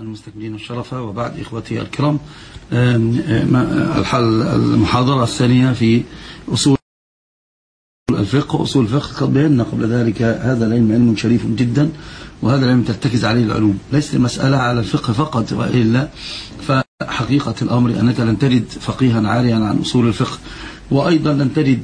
المستكملين الشرف، وبعد إخوتي الكرام، المحاضرة الثانية في أصول الفقه. أصول الفقه قد بينا قبل ذلك هذا العلم علم شريف جدا، وهذا العلم ترتكز عليه العلوم، ليست المسألة على الفقه فقط، وإلا فحقيقة الأمر أنك لن تجد فقيها عاريا عن أصول الفقه، وأيضا لن تجد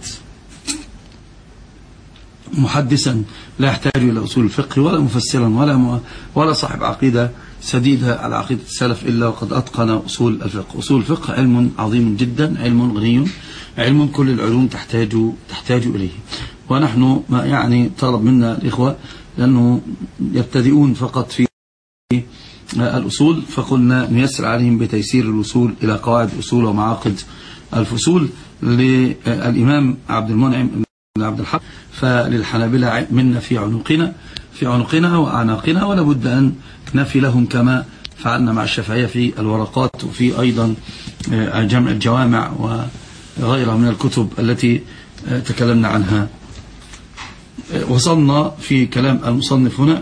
محدثا لا يحتاج إلى أصول الفقه، ولا مفسرا ولا صاحب عقيدة سديدة على عقيدة السلف إلا وقد أتقن أصول الفقه. أصول الفقه علم عظيم جدا، علم غني، علم كل العلوم تحتاج إليه. ونحن ما يعني طلب منا الإخوة لأنه يبتدئون فقط في الأصول، فقلنا نيسر عليهم بتيسير الوصول إلى قواعد الأصول ومعاقد الفصول للإمام عبد المنعم بن عبد الحق. فللحنابلة منا في عنقنا وأعناقنا، ولا بد أن نفي لهم كما فعلنا مع الشافعية في الورقات، وفي أيضا جمع الجوامع وغيرها من الكتب التي تكلمنا عنها. وصلنا في كلام المصنف هنا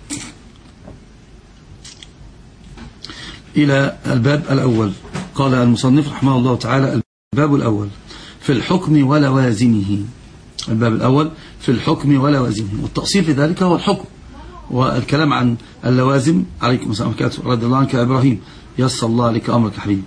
إلى الباب الأول. قال المصنف رحمه الله تعالى: الباب الأول في الحكم ولوازمه. الباب الأول في الحكم ولوازمه، والتأصيل في ذلك هو الحكم، والكلام عن اللوازم. عليكم السلام ورحمة الله رضي الله عنك يا إبراهيم، يسر الله عليك أمرك يا حبيبي.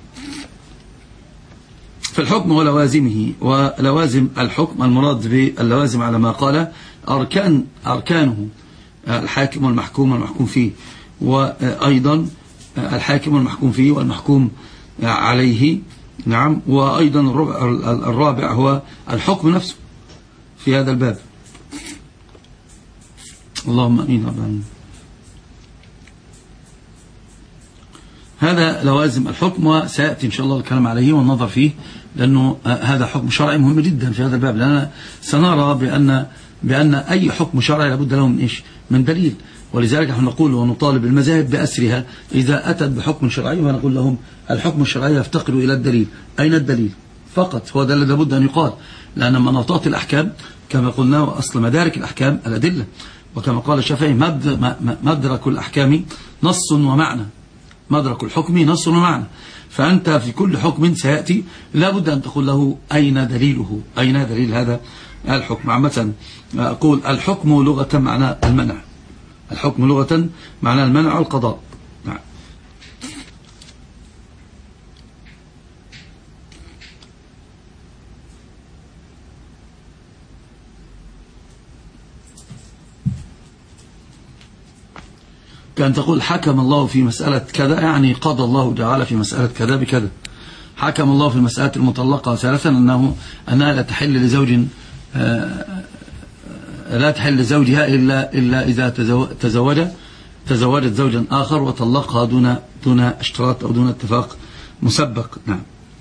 في الحكم ولوازمه، ولوازم الحكم المراد باللوازم على ما قال أركانه الحاكم والمحكوم والمحكوم فيه، وأيضا الحاكم والمحكوم فيه والمحكوم عليه. نعم. وأيضا الرابع هو الحكم نفسه في هذا الباب. اللهم امين رب العالمين. هذا لوازم الحكم، وسيأتي إن شاء الله الكلام عليه والنظر فيه، لأنه هذا حكم شرعي مهم جدا في هذا الباب، لأننا سنرى بأن أي حكم شرعي لابد له من إيش؟ من دليل. ولذلك نحن نقول ونطالب المذاهب بأسرها إذا أتت بحكم شرعي، ونقول لهم الحكم الشرعي يفتقر إلى الدليل. أين الدليل؟ فقط هو ده الذي لابد أن يقال، لأن مناطات الأحكام كما قلنا وأصل مدارك الأحكام الأدلة، وكما قال الشافعي: مدرك الأحكام نص ومعنى، مدرك الحكم نص ومعنى. فأنت في كل حكم سيأتي لابد أن تقول له أين دليله، أين دليل هذا الحكم. عامة أقول الحكم لغة معنى المنع، الحكم لغة معنى المنع والقضاء. نعم. كأن تقول حكم الله في مسألة كذا، يعني قضى الله تعالى في مسألة كذا بكذا. حكم الله في المسألة المطلقة ثلاثا أنها لا تحل لزوج، لا تحل لزوجها إلا إذا تزوجت زوجا آخر وطلقها دون اشتراط أو دون اتفاق مسبق. نعم.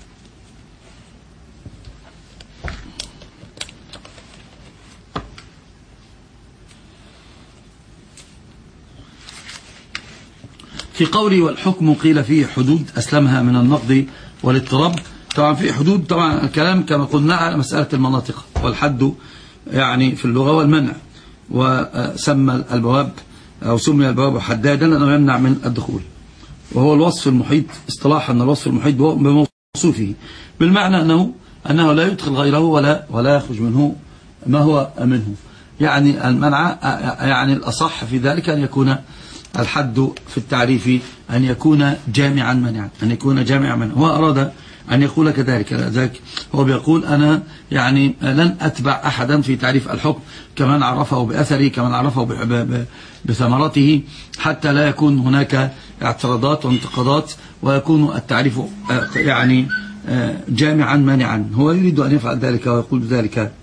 في قولي والحكم قيل فيه حدود أسلمها من النقض والاضطراب. طبعا في حدود، طبعا الكلام كما قلنا على مسألة المناطق، والحد يعني في اللغة والمنع، وسمى البواب أو سمي البواب حدادا لأنه يمنع من الدخول، وهو الوصف المحيط اصطلاحا، الوصف المحيط بموصوفه، بالمعنى أنه لا يدخل غيره ولا يخرج منه ما هو منه. يعني المنع، يعني الأصح في ذلك أن يكون الحد في التعريف أن يكون جامعا منعا، أن يكون جامعا منعا. هو أراد أن يقول كذلك، لذلك هو بيقول أنا يعني لن أتبع أحدا في تعريف الحكم كمان عرفه بأثره، كمان عرفه بثمرته، حتى لا يكون هناك اعتراضات وانتقادات، ويكون التعريف يعني جامعا مانعا. هو يريد أن يفعل ذلك ويقول ذلك.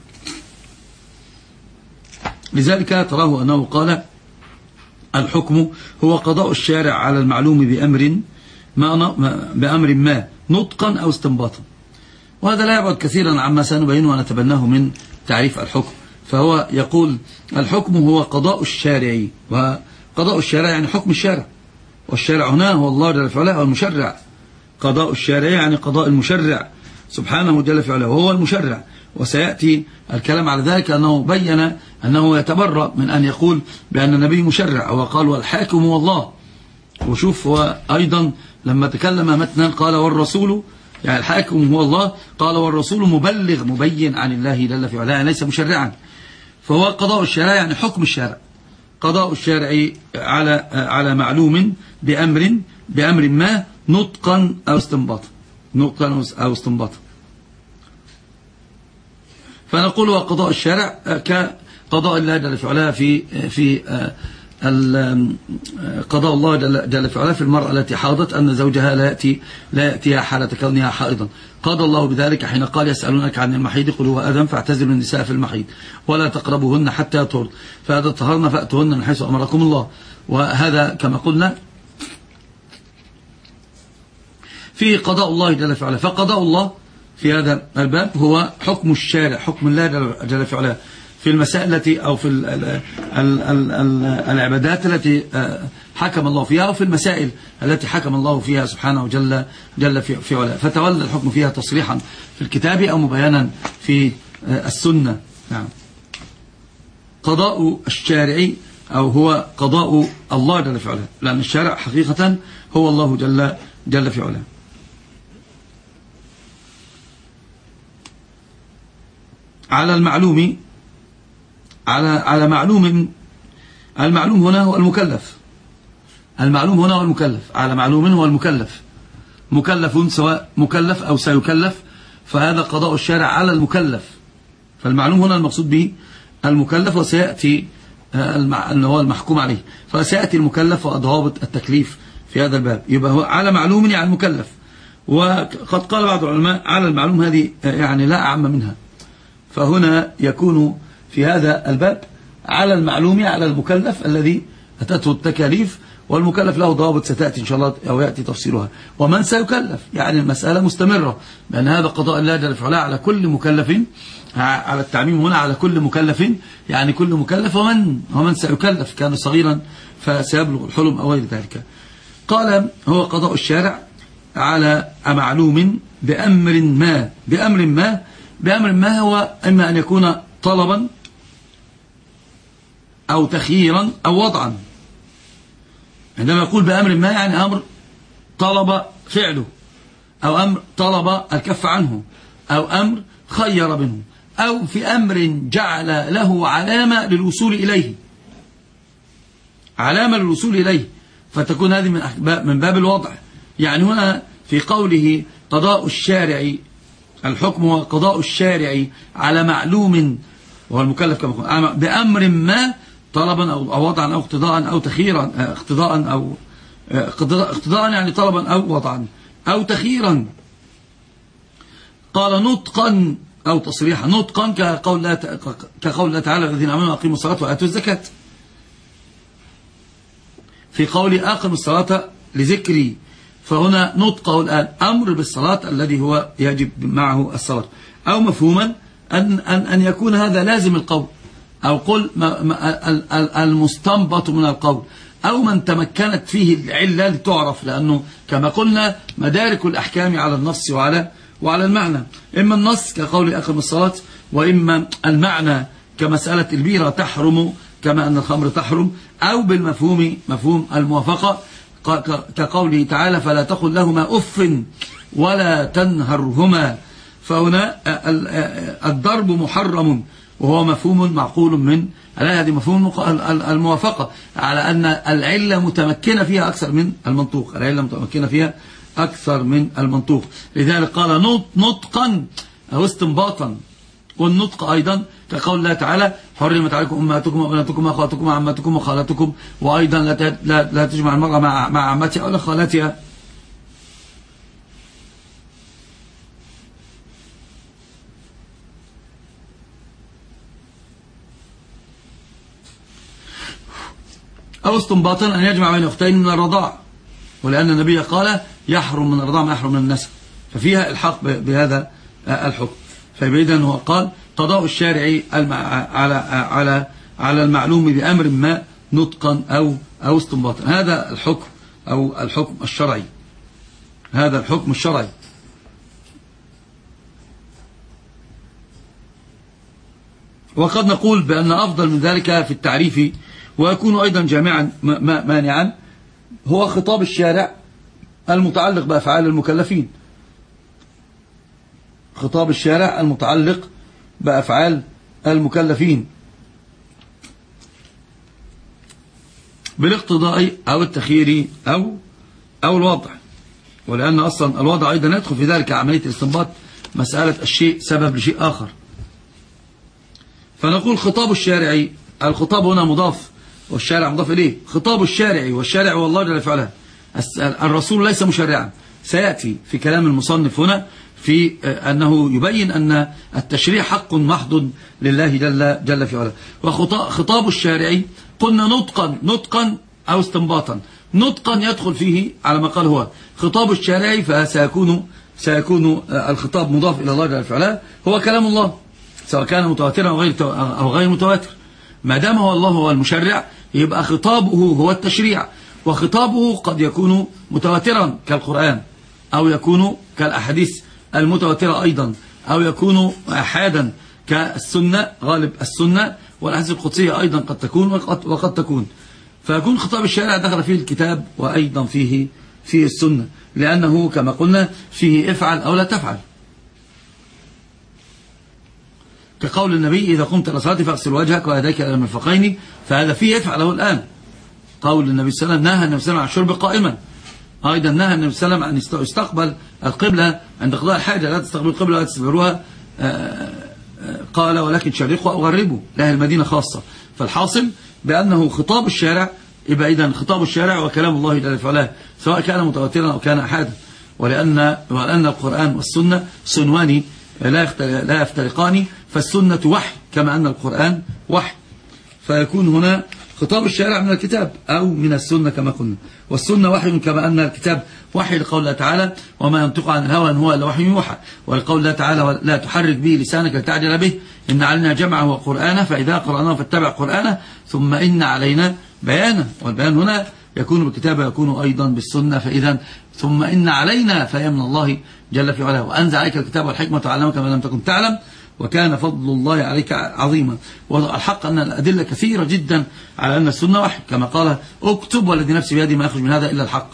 لذلك تراه أنه قال الحكم هو قضاء الشارع على المعلوم بأمر ما نطقا أو استنباطا. وهذا لا يبعد كثيرا عما سنبينه ونتبناه من تعريف الحكم. فهو يقول الحكم هو قضاء الشارع، وقضاء الشارع يعني حكم الشارع، والشارع هنا هو الله جل في علاه هو المشرع. قضاء الشارع يعني قضاء المشرع سبحانه جل في علاه، وهو المشرع. وسيأتي الكلام على ذلك، أنه بين أنه يتبرأ من أن يقول بأن النبي مشرع، وقال والحاكم هو الله، وشوف هو أيضا لما تكلم متنا قال والرسول، يعني الحاكم هو الله، قال والرسول مبلغ مبين عن الله جل في علاه، ليس مشرعا. فهو قضاء الشارع يعني حكم الشارع، قضاء الشارع على معلوم بأمر ما نطقا أو استنباطا، نطقا أو استنباطا. فنقول وقضاء الشارع كقضاء الله جل في علاه في قضاء الله جل في علاه في المرأة التي حاضت أن زوجها لا يأتيها حالة كونها حائضا. قضى الله بذلك حين قال يسألونك عن المحيض قل هو أذى فاعتزلوا النساء في المحيض ولا تقربوهن حتى يطهرن فإذا طهرن فأتوهن من حيث أمركم الله. وهذا كما قلنا في قضاء الله جل في علاه. فقضاء الله في هذا الباب هو حكم الشارع، حكم الله جل في علاه في المسائل التي أو في العبادات التي حكم الله فيها، أو في المسائل التي حكم الله فيها سبحانه جل في علاه، فتولى الحكم فيها تصريحا في الكتاب أو مبينا في السنة. نعم. قضاء الشارع أو هو قضاء الله جل في علاه، لأن الشارع حقيقة هو الله جل في علاه. على المعلوم، على معلوم، المعلوم هنا هو المكلف، المعلوم هنا هو المكلف، على معلوم هو المكلف، مكلف سواء مكلف أو سيكلف، فهذا قضاء الشارع على المكلف. فالمعلوم هنا المقصود به المكلف، وسيأتي هو المحكوم عليه، فسيأتي المكلف وضوابط التكليف في هذا الباب. يبقى هو على معلوم يعني المكلف. وقد قال بعض العلماء على المعلوم هذه يعني لا أعم منها، فهنا يكون في هذا الباب على المعلوم على المكلف الذي أتته التكاليف، والمكلف له ضوابط ستأتي إن شاء الله أو يأتي تفصيلها. ومن سيكلف يعني المسألة مستمرة، لأن هذا قضاء الله جل وعلا على كل مكلف، على التعميم هنا على كل مكلف يعني كل مكلف ومن سيكلف، كان صغيرا فسيبلغ الحلم أو غير ذلك. قال هو قضاء الشارع على معلوم بأمر ما هو إما أن يكون طلبا أو تخييرا أو وضعا. عندما يقول بأمر ما يعني أمر طلب فعله، أو أمر طلب الكف عنه، أو أمر خير منه، أو في أمر جعل له علامة للوصول إليه، علامة للوصول إليه، فتكون هذه من باب الوضع. يعني هنا في قوله قضاء الشارع، الحكم هو قضاء الشارع على معلوم وهو المكلف كما قلنا بأمر ما طلبا أو وضعا أو اقتضاء أو تخييرا، اقتضاء يعني طلبا أو وضعا أو تخييرا. قال نطقا أو تصريحا، نطقا كقول الله تعالى الذين آمنوا وأقيموا الصلاة وآتوا الزكاة، في قول أقم الصلاة لذكري، فهنا نطقه الآن أمر بالصلاة الذي هو يجب معه الصلاة، أو مفهوما أن يكون هذا لازم القول، أو قل المستنبط من القول، أو من تمكنت فيه العلة لتعرف، لأنه كما قلنا مدارك الأحكام على النص وعلى المعنى، إما النص كقول أقم الصلاة، وإما المعنى كمسألة البيرة تحرم كما أن الخمر تحرم، أو بالمفهوم مفهوم الموافقة كقوله تعالى فلا تقل لهما أف ولا تنهرهما. فهنا الضرب محرم وهو مفهوم معقول من هذه مفهوم الموافقة على أن العلة متمكنة فيها أكثر من المنطوق، العلة متمكنة فيها أكثر من المنطوق. لذلك قال نطقا أو استنباطا. والنطق أيضا كقول الله تعالى حرمت عليكم أمهاتكم وبناتكم وأخواتكم وعماتكم وخالاتكم، وأيضا لا تجمع المرأة مع عمتها ولا خالاتها. أو استنباطا أن يجمع بين أختين من الرضاع، ولأن النبي قال يحرم من الرضاع ما يحرم من النسب، ففيها الحق بهذا الحكم. فإذن هو قال قضاء الشارع على المعلوم بأمر ما نطقا أو استنباطا. هذا الحكم أو الحكم الشرعي، هذا الحكم الشرعي. وقد نقول بأن أفضل من ذلك في التعريف، ويكون أيضا جامعا مانعا، هو خطاب الشارع المتعلق بأفعال المكلفين. خطاب الشارع المتعلق بأفعال المكلفين بالاقتضاء أو التخيير أو الوضع. ولأن أصلا الوضع أيضا يدخل في ذلك عملية الاستنباط، مسألة الشيء سبب لشيء آخر. فنقول خطاب الشارعي، الخطاب هنا مضاف والشارع مضاف إليه. خطاب الشارعي، والشارع هو الله جل وعلا. الرسول ليس مشرعا، سيأتي في كلام المصنف هنا في أنه يبين أن التشريع حق محض لله جل في علاه. وخطاب الشارعي قلنا نطقا أو استنباطا. نطقا يدخل فيه على ما قال هو خطاب الشارعي، فسيكون الخطاب مضاف إلى الله جل في علاه، هو كلام الله سواء كان متواترا أو غير متواتر. ما دام هو الله هو المشرع، يبقى خطابه هو التشريع. وخطابه قد يكون متواترا كالقرآن، أو يكون كالأحاديث المتواترة أيضا، أو يكون أحادا كالسنة، غالب السنة، والأحاديث القدسية أيضا قد تكون وقد تكون. فيكون خطاب الشارع دخل فيه الكتاب وأيضا فيه السنة، لأنه كما قلنا فيه افعل أو لا تفعل. كقول النبي إذا قمت إلى الصلاة فاغسل وجهك ويديك إلى المرفقين، فهذا فيه افعله الآن. قول النبي صلى الله عليه وسلم نهى النبي صلى الله عليه وسلم عن الشرب قائما. أيضا نهى النبي صلى الله عليه وسلم أن يستقبل القبلة عند قضاء الحاجة، لا تستقبل القبلة ولا تستدبروها، قال ولكن شرقوا أو غربوا، لها المدينة خاصة. فالحاصل بأنه خطاب الشارع، يبقى إذن خطاب الشارع وكلام الله جل وعلا سواء كان متواترا أو كان أحادا. ولأن القرآن والسنة صنوان لا يفترقان، فالسنة وحي كما أن القرآن وحي. فيكون هنا خطاب الشارع من الكتاب أو من السنة كما قلنا، والسنة وحي كما أن الكتاب وحي، لقول الله تعالى وما ينطق عن الهوى إن هو إلا وحي يوحى، ولقول الله تعالى لا تحرك به لسانك لتعجل به إن علينا جمعه وقرآنه فإذا قرأناه فاتبع قرآنه ثم إن علينا بيانه. والبيان هنا يكون بالكتاب ويكون أيضا بالسنة. فإذا ثم إن علينا فهي من الله جل في علاه، وأنزل عليك الكتاب والحكمة وعلمك ما لم تكن تعلم وكان فضل الله عليك عظيما. والحق أن الأدلة كثيرة جدا على أن السنة وحي، كما قال اكتب والذي نفسي بيدي ما يخرج من هذا إلا الحق.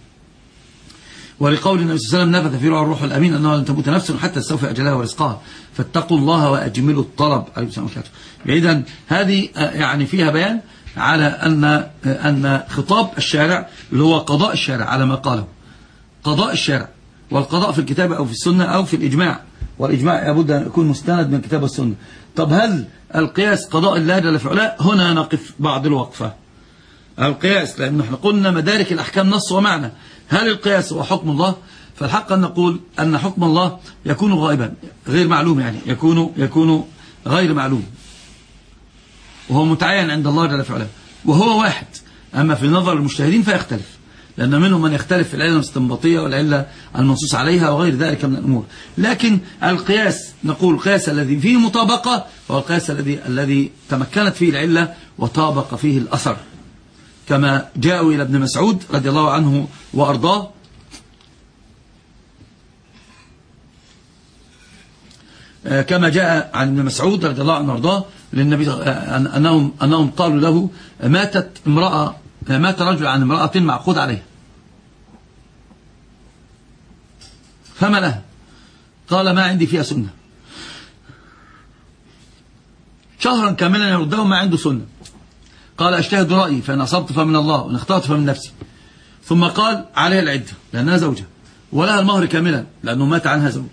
ولقول النبي صلى الله عليه وسلم نفث في روح الروح الأمين أنه لن تموت نفس حتى تستوفي أجلها ورزقها فاتقوا الله وأجملوا الطلب. إذن هذه يعني فيها بيان على أن خطاب الشارع اللي هو قضاء الشارع على ما قاله، قضاء الشارع، والقضاء في الكتاب أو في السنة أو في الإجماع، والإجماع لابد أن يكون مستند من الكتاب والسنة. طب هل القياس قضاء الله جل في علاه؟ هنا نقف بعض الوقفة. القياس، لأن احنا قلنا مدارك الأحكام نص ومعنى. هل القياس هو حكم الله؟ فالحق أن نقول أن حكم الله يكون غائبا غير معلوم، يعني يكون غير معلوم، وهو متعين عند الله جل في علاه، وهو واحد. أما في نظر المجتهدين فيختلف، لأن منهم من يختلف في العلة الاستنباطية والعلة المنصوص عليها وغير ذلك من الأمور. لكن القياس نقول القياس الذي فيه مطابقة هو القياس الذي تمكنت فيه العلة وطابق فيه الأثر، كما جاءوا إلى ابن مسعود رضي الله عنه وأرضاه كما جاء عن ابن مسعود رضي الله عنه وأرضاه للنبي أنهم قالوا له مات رجل عن امرأة معقود عليها فما لها؟ قال ما عندي فيها سنة. شهرا كاملا يردهم ما عنده سنة. قال أجتهد رأيي فإن أصبت فمن الله وإن اخطأت فمن نفسي. ثم قال عليها العدة لأنها زوجة، ولها المهر كاملا لأنه مات عنها زوج،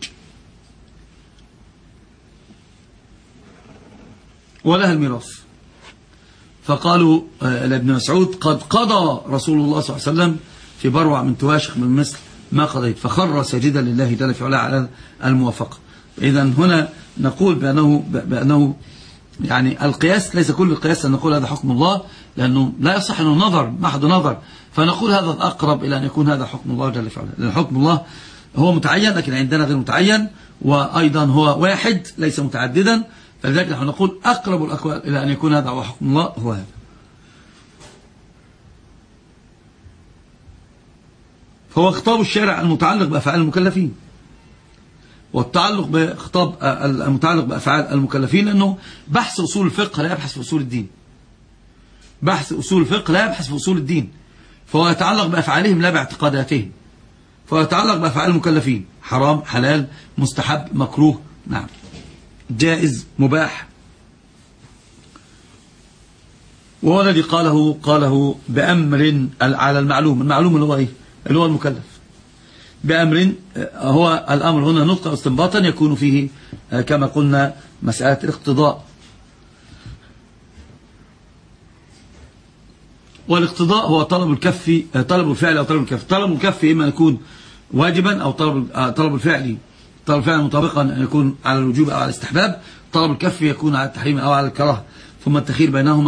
ولها الميراث. فقالوا لابن مسعود قد قضى رسول الله صلى الله عليه وسلم في بروع من تواشخ من مثل ما قضيت، فخر ساجدا لله جل في علاه على الموافقة. إذا هنا نقول بأنه يعني القياس ليس كل القياس أن نقول هذا حكم الله، لأنه لا يصح أنه نظر محض نظر، فنقول هذا الأقرب إلى أن يكون هذا حكم الله جل في علاه، لأن حكم الله هو متعين لكن عندنا غير متعين، وأيضا هو واحد ليس متعددا. فلذلك نحن نقول أقرب الأقوال إلى أن يكون هذا هو حكم الله هو هذا. فهو خطاب الشارع المتعلق بأفعال المكلفين، والتعلق بخطاب المتعلق بأفعال المكلفين أنه بحث أصول الفقه لا يبحث في أصول الدين. بحث أصول الفقه لا يبحث في أصول الدين، فهو يتعلق بأفعالهم لا باعتقاداتهم، فهو يتعلق بأفعال المكلفين، حرام حلال مستحب مكروه، نعم جائز مباح. وهو الذي قاله بأمر على المعلوم اللي هو إيه؟ اللي هو المكلف. بأمر هو الأمر هنا نطق استنباطا يكون فيه كما قلنا مسألة الاقتضاء. والاقتضاء هو طلب الفعل أو طلب الكف. طلب الكف إما يكون واجبا أو طلب الفعل مطابقا أن يكون على الوجوب أو على الاستحباب. طلب الكف يكون على التحريم أو على الكراهة، ثم التخير بينهما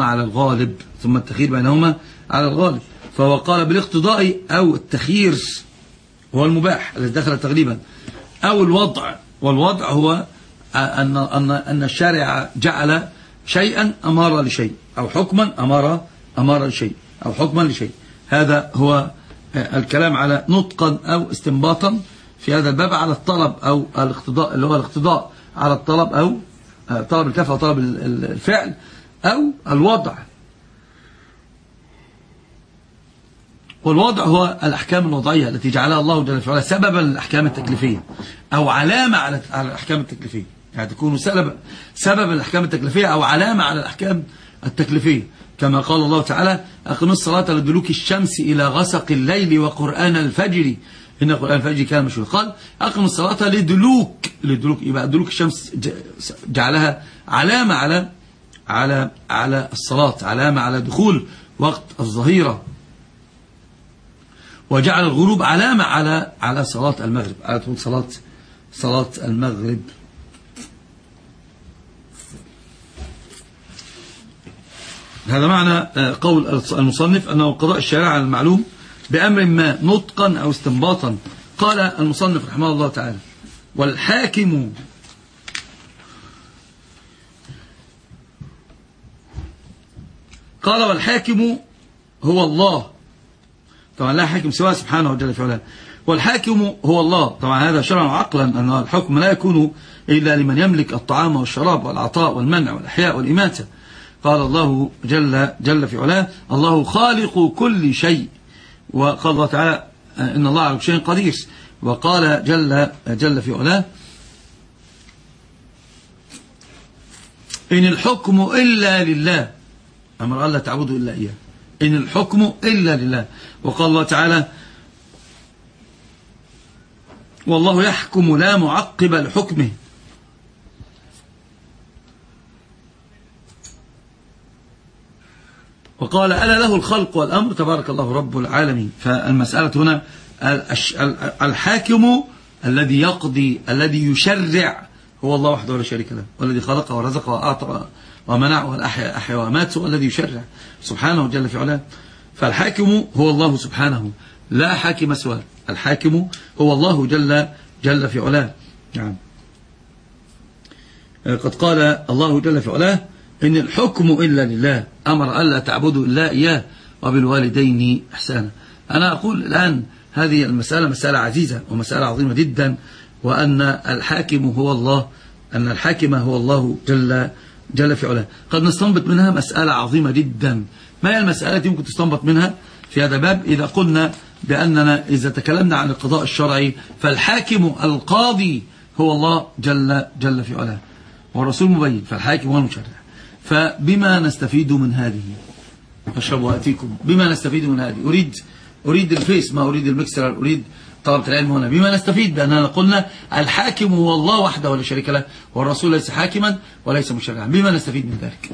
على الغالب. فهو قال بالاقتضاء أو التخيير هو المباح الذي دخل تغليبا، أو الوضع. والوضع هو أن الشارع جعل شيئا أمر لشيء، أو حكما أمر لشيء، أو حكما لشيء. هذا هو الكلام على نطقا أو استنباطا في هذا الباب على الطلب أو الاقتضاء، اللي هو الاقتضاء على الطلب أو طلب الكف أو طلب الفعل، أو الوضع. والوضع هو الأحكام الوضعية التي جعلها الله جل وعلا سببا للأحكام التكليفية، أو علامة على الأحكام التكليفية، يعني تكون سبب الأحكام التكليفية أو علامة على الأحكام التكليفية، كما قال الله تعالى: أقم الصلاة لدلوك الشمس إلى غسق الليل وقرآن الفجر إن قرآن الفجر كان مشهودا. قال: أقم الصلاة لدلوك يبقى دلوك الشمس جعلها علامة على الصلاة، علامة على دخول وقت الظهيرة. وجعل الغروب علامة على صلاة المغرب، على طول صلاة المغرب. هذا معنى قول المصنف أنه قضاء الشارع على المعلوم بأمر ما نطقا أو استنباطا. قال المصنف رحمه الله تعالى: والحاكم هو الله. طبعا لا حاكم سواه سبحانه وجل في علاه. والحاكم هو الله. طبعا هذا شرعا وعقلا أن الحكم لا يكون إلا لمن يملك الطعام والشراب والعطاء والمنع والإحياء والإماتة. قال الله جل في علاه: الله خالق كل شيء. وقال الله تعالى: إن الله على كل شيء قدير. وقال جل في علاه: إن الحكم إلا لله. أمر الله تعبدوا إلا إياه. إن الحكم إلا لله. وقال الله تعالى: والله يحكم لا معقب لحكمه. وقال: ألا له الخلق والأمر تبارك الله رب العالمين. فالمسألة هنا الحاكم الذي يقضي الذي يشرع هو الله وحده ولا شريك له، والذي خلق ورزق وأعطى ومنع وأحيا وأمات، هو الذي يشرع سبحانه جل في علاه. فالحاكم هو الله سبحانه، لا حاكم سواه. الحاكم هو الله جل في علاه. نعم. قد قال الله جل في علاه: إن الحكم إلا لله، أمر ألا تعبدوا إلا إياه وبالوالدين إحسانا. أنا أقول الآن هذه المسألة مسألة عزيزة ومسألة عظيمة جدا، وأن الحاكم هو الله، أن الحاكم هو الله جل في علاه. قد نستنبط منها مسألة عظيمة جدا. ما هي المسألة التي ممكن تستنبط منها في هذا الباب؟ إذا قلنا بأننا إذا تكلمنا عن القضاء الشرعي فالحاكم القاضي هو الله جل في علاه، والرسول مبين، فالحاكم هو المشرع. فبما نستفيد من هذه؟ أشرب وأتيكم. بما نستفيد من هذه؟ أريد الفيس، ما أريد المكسر، أريد طلبة العلم هنا. بما نستفيد بأننا قلنا الحاكم هو الله وحده ولا شريك له، والرسول ليس حاكما وليس مشرعا. بما نستفيد من ذلك؟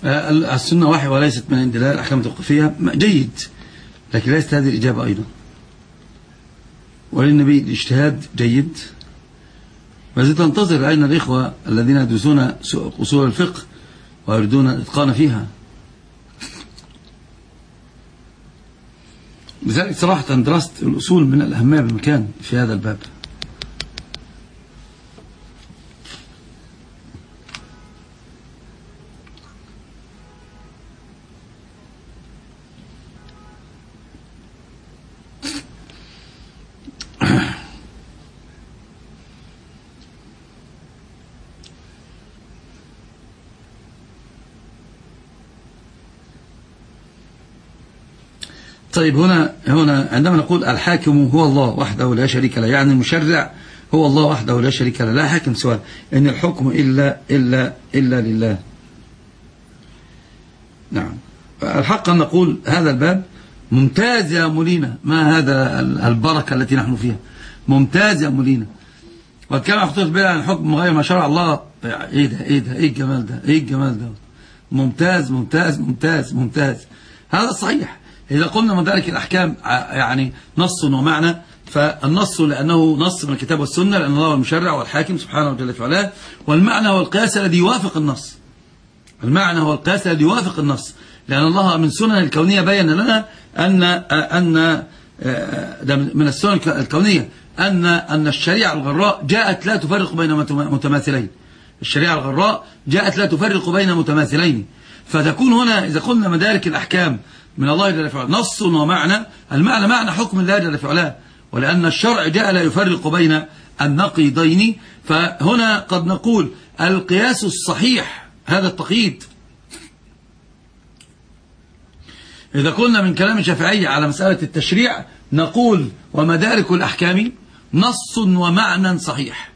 السنة وحي وليست من عند الله، الأحكام التوقيفية جيد، لكن ليست هذه الإجابة أيضا. وللنبي الاجتهاد جيد، وزي تنتظر أين الإخوة الذين يدرسون أصول الفقه ويريدون الإتقان فيها. لذلك صراحة دراسة الأصول من الأهمية بالمكان في هذا الباب. طيب هنا عندما نقول الحاكم هو الله وحده لا شريك له، يعني المشرع هو الله وحده لا شريك له، لا حاكم سواه، إن الحكم إلا لله. نعم، الحق أن نقول هذا الباب ممتاز يا مولينا، ما هذا البركة التي نحن فيها، ممتاز يا مولينا. وكما خطوط بلا عن الحكم غير ما شرع الله، ايه ده ايه ده ايه الجمال ده ايه الجمال ده، ممتاز ممتاز ممتاز ممتاز. هذا صحيح. إذا قلنا مدارك الأحكام يعني نص ومعنى، فالنص لأنه نص من الكتاب والسنة، لأن الله المشرع والحاكم سبحانه وجل في علاه، والمعنى هو القياس الذي يوافق النص. المعنى هو القياس الذي يوافق النص، لأن الله من سنن الكونية بين لنا أن من السنن الكونية أن الشريعة الغراء جاءت لا تفرق بين متماثلين. الشريعة الغراء جاءت لا تفرق بين متماثلين، فتكون هنا إذا قلنا مدارك الأحكام من الله جل في علاه نص ومعنى، المعنى معنى حكم الله جل في علاه، ولأن الشرع جاء لا يفرق بين النقيضين. فهنا قد نقول القياس الصحيح هذا التقييد. إذا قلنا من كلام الشافعي على مسألة التشريع نقول ومدارك الأحكام نص ومعنى صحيح،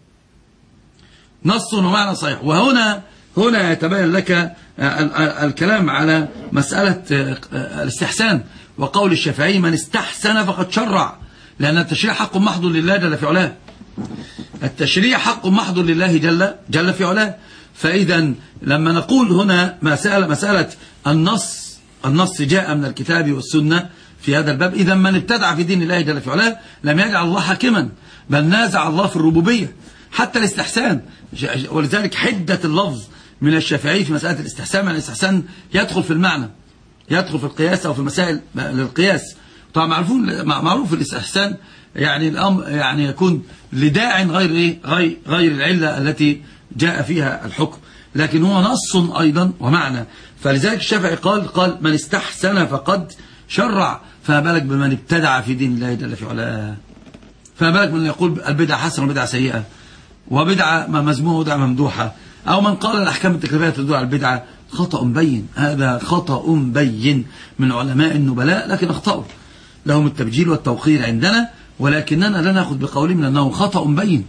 نص ومعنى صحيح. وهنا يتبين لك الكلام على مسألة الاستحسان، وقول الشافعي من استحسن فقد شرع، لأن التشريع حق محض لله جل في علاه، التشريع حق محض لله جل في علاه. فإذا لما نقول هنا مسألة النص جاء من الكتاب والسنة في هذا الباب، إذا من ابتدع في دين الله جل في علاه لم يجعل الله حاكما، بل نازع الله في الربوبية حتى الاستحسان. ولذلك حدة اللفظ من الشافعي في مسألة الاستحسان، يعني الاستحسان يدخل في المعنى، يدخل في القياس أو في مسائل للقياس. طبعا معروف الاستحسان يعني الأمر يعني يكون لداع غير العلة التي جاء فيها الحكم، لكن هو نص أيضا ومعنى. فلذلك الشافعي قال من استحسن فقد شرع، فما بالك بمن ابتدع في دين الله جل في علاه، فما بالك من يقول البدعة حسنة وبدعة سيئة، وبدعة مذمومة وبدعة ممدوحة، أو من قال الأحكام التكليفية تدل على البدعة. خطأ بين، هذا خطأ بين من علماء النبلاء، لكن أخطأوا، لهم التبجيل والتوقير عندنا، ولكننا لا نأخذ بقولهم لأنه خطأ بين،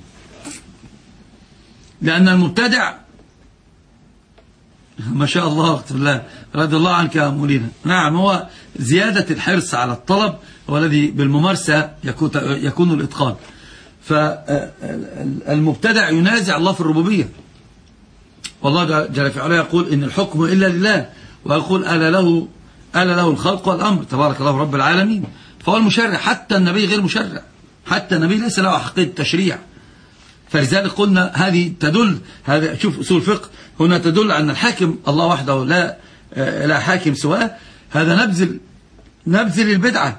لأن المبتدع ما شاء الله اكتب الله رضي الله عنك يا مولينا. نعم، هو زيادة الحرص على الطلب هو الذي بالممارسة يكون الإتقان. فالمبتدع ينازع الله في الربوبية، والله جل في علاه يقول إن الحكم إلا لله، ويقول ألا له الخلق والأمر تبارك الله رب العالمين. فهو المشرع، حتى النبي غير مشرع، حتى النبي ليس له حقيقة التشريع. فلذلك قلنا هذه تدل، هذا شوف أصول الفقه هنا تدل أن الحاكم الله وحده لا حاكم سواه. هذا نبذل البدعة.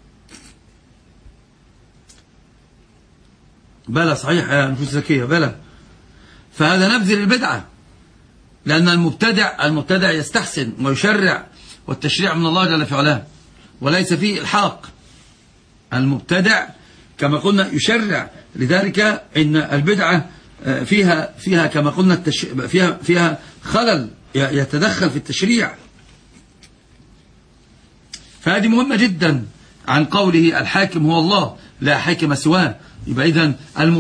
بلى صحيح يا نفوس زكية، بلى. فهذا نبذل البدعة، لأن المبتدع يستحسن ويشرع، والتشريع من الله جل في علاه وليس فيه الحاق. المبتدع كما قلنا يشرع، لذلك إن البدعة فيها كما قلنا فيها خلل يتدخل في التشريع. فهذه مهمة جدا عن قوله الحاكم هو الله لا حاكم سواه. يبقى إذن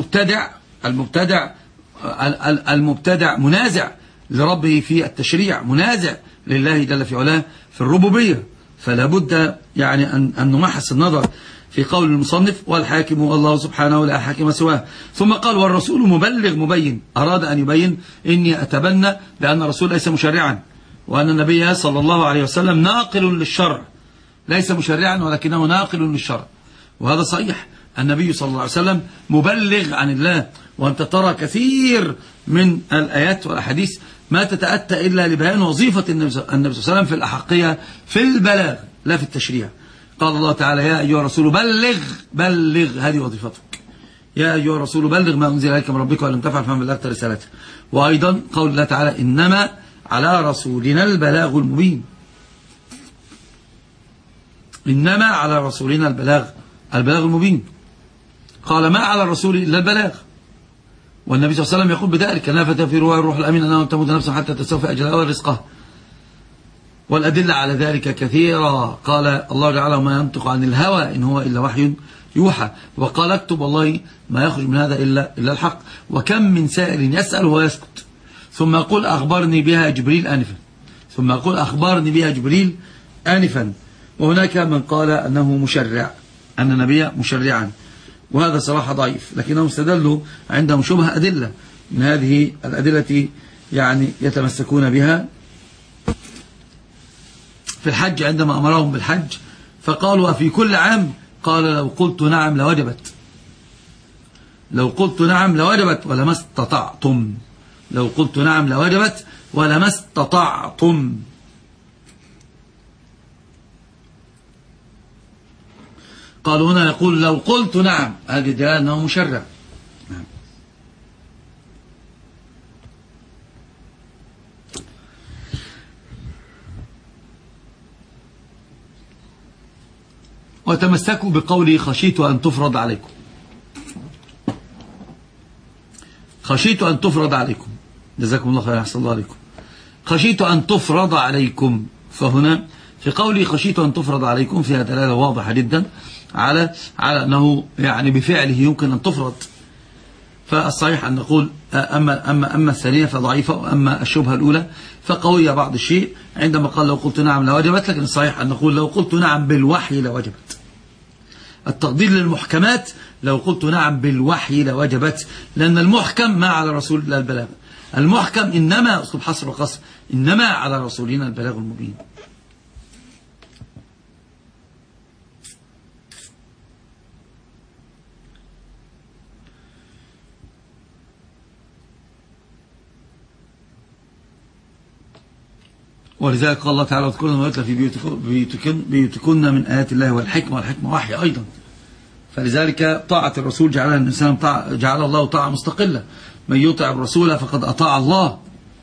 المبتدع منازع لربه في التشريع، منازع لله جل في علاه في الربوبية. فلا بد يعني أن نمحص النظر في قول المصنف والحاكم هو الله سبحانه لا حاكم سواه. ثم قال والرسول مبلغ مبين، أراد أن يبين إني أتبنى لأن الرسول ليس مشرعا، وأن النبي صلى الله عليه وسلم ناقل للشرع، ليس مشرعا ولكنه ناقل للشرع، وهذا صحيح. النبي صلى الله عليه وسلم مبلغ عن الله، وأنت ترى كثير من الآيات والأحاديث ما تتأتى إلا لبيان وظيفة النبي صلى الله عليه وسلم في الأحقية في البلاغ لا في التشريع. قال الله تعالى: يا أيها الرسول بلغ، هذه وظيفتك، يا أيها الرسول بلغ ما أنزل إليك من ربك ولم تفعل فما بلغت رسالته. وأيضا قول الله تعالى: إنما على رسولنا البلاغ المبين، إنما على رسولنا البلاغ المبين. قال: ما على الرسول إلا البلاغ. والنبي صلى الله عليه وسلم يقول بذلك: لا فتى في رواية الروح الأمين أنه تموت نفسا حتى تستوفي أجلها ورزقها. والأدلة على ذلك كثيرة. قال الله تعالى: وما ينطق عن الهوى إن هو إلا وحي يوحى. وقال: اكتب والله ما يخرج من هذا إلا الحق. وكم من سائل يسأل ويسكت ثم يقول: أخبرني بها جبريل آنفا. وهناك من قال أنه مشرع، أن النبي مشرعا، وهذا صراحة ضعيف، لكنهم استدلوا عندهم شبه أدلة من هذه الأدلة يعني يتمسكون بها في الحج. عندما أمرهم بالحج فقالوا: أفي كل عام؟ قال: لو قلت نعم لوجبت ولما استطعتم. لو قلت نعم لوجبت ولما استطعتم. قالوا هنا يقول: لو قلت نعم، هذه دلالة أنه مشرع. وتمسكوا بقولي: خشيت أن تفرض عليكم. جزاكم الله خير، أحسن الله عليكم. خشيت أن تفرض عليكم. فهنا في قولي خشيت أن تفرض عليكم فيها دلالة واضحة جدا على أنه يعني بفعله يمكن أن تفرض. فالصحيح أن نقول أما الثانية فضعيفة، وأما الشبهة الأولى فقوية بعض الشيء عندما قال: لو قلت نعم لوجبت. لكن الصحيح أن نقول: لو قلت نعم بالوحي لوجبت. التقدير للمحكمات: لو قلت نعم بالوحي لوجبت، لأن المحكم ما على رسول الله البلاغ. المحكم إنما أسلوب حصر وقصر، إنما على رسولنا البلاغ المبين. ولذلك قال الله تعالى: واذكرن ما يتلى في بيوتكن من آيات الله والحكمة وحي أيضا. فلذلك طاعة الرسول جعل الله طاعة مستقلة. من يطع الرسول فقد أطاع الله.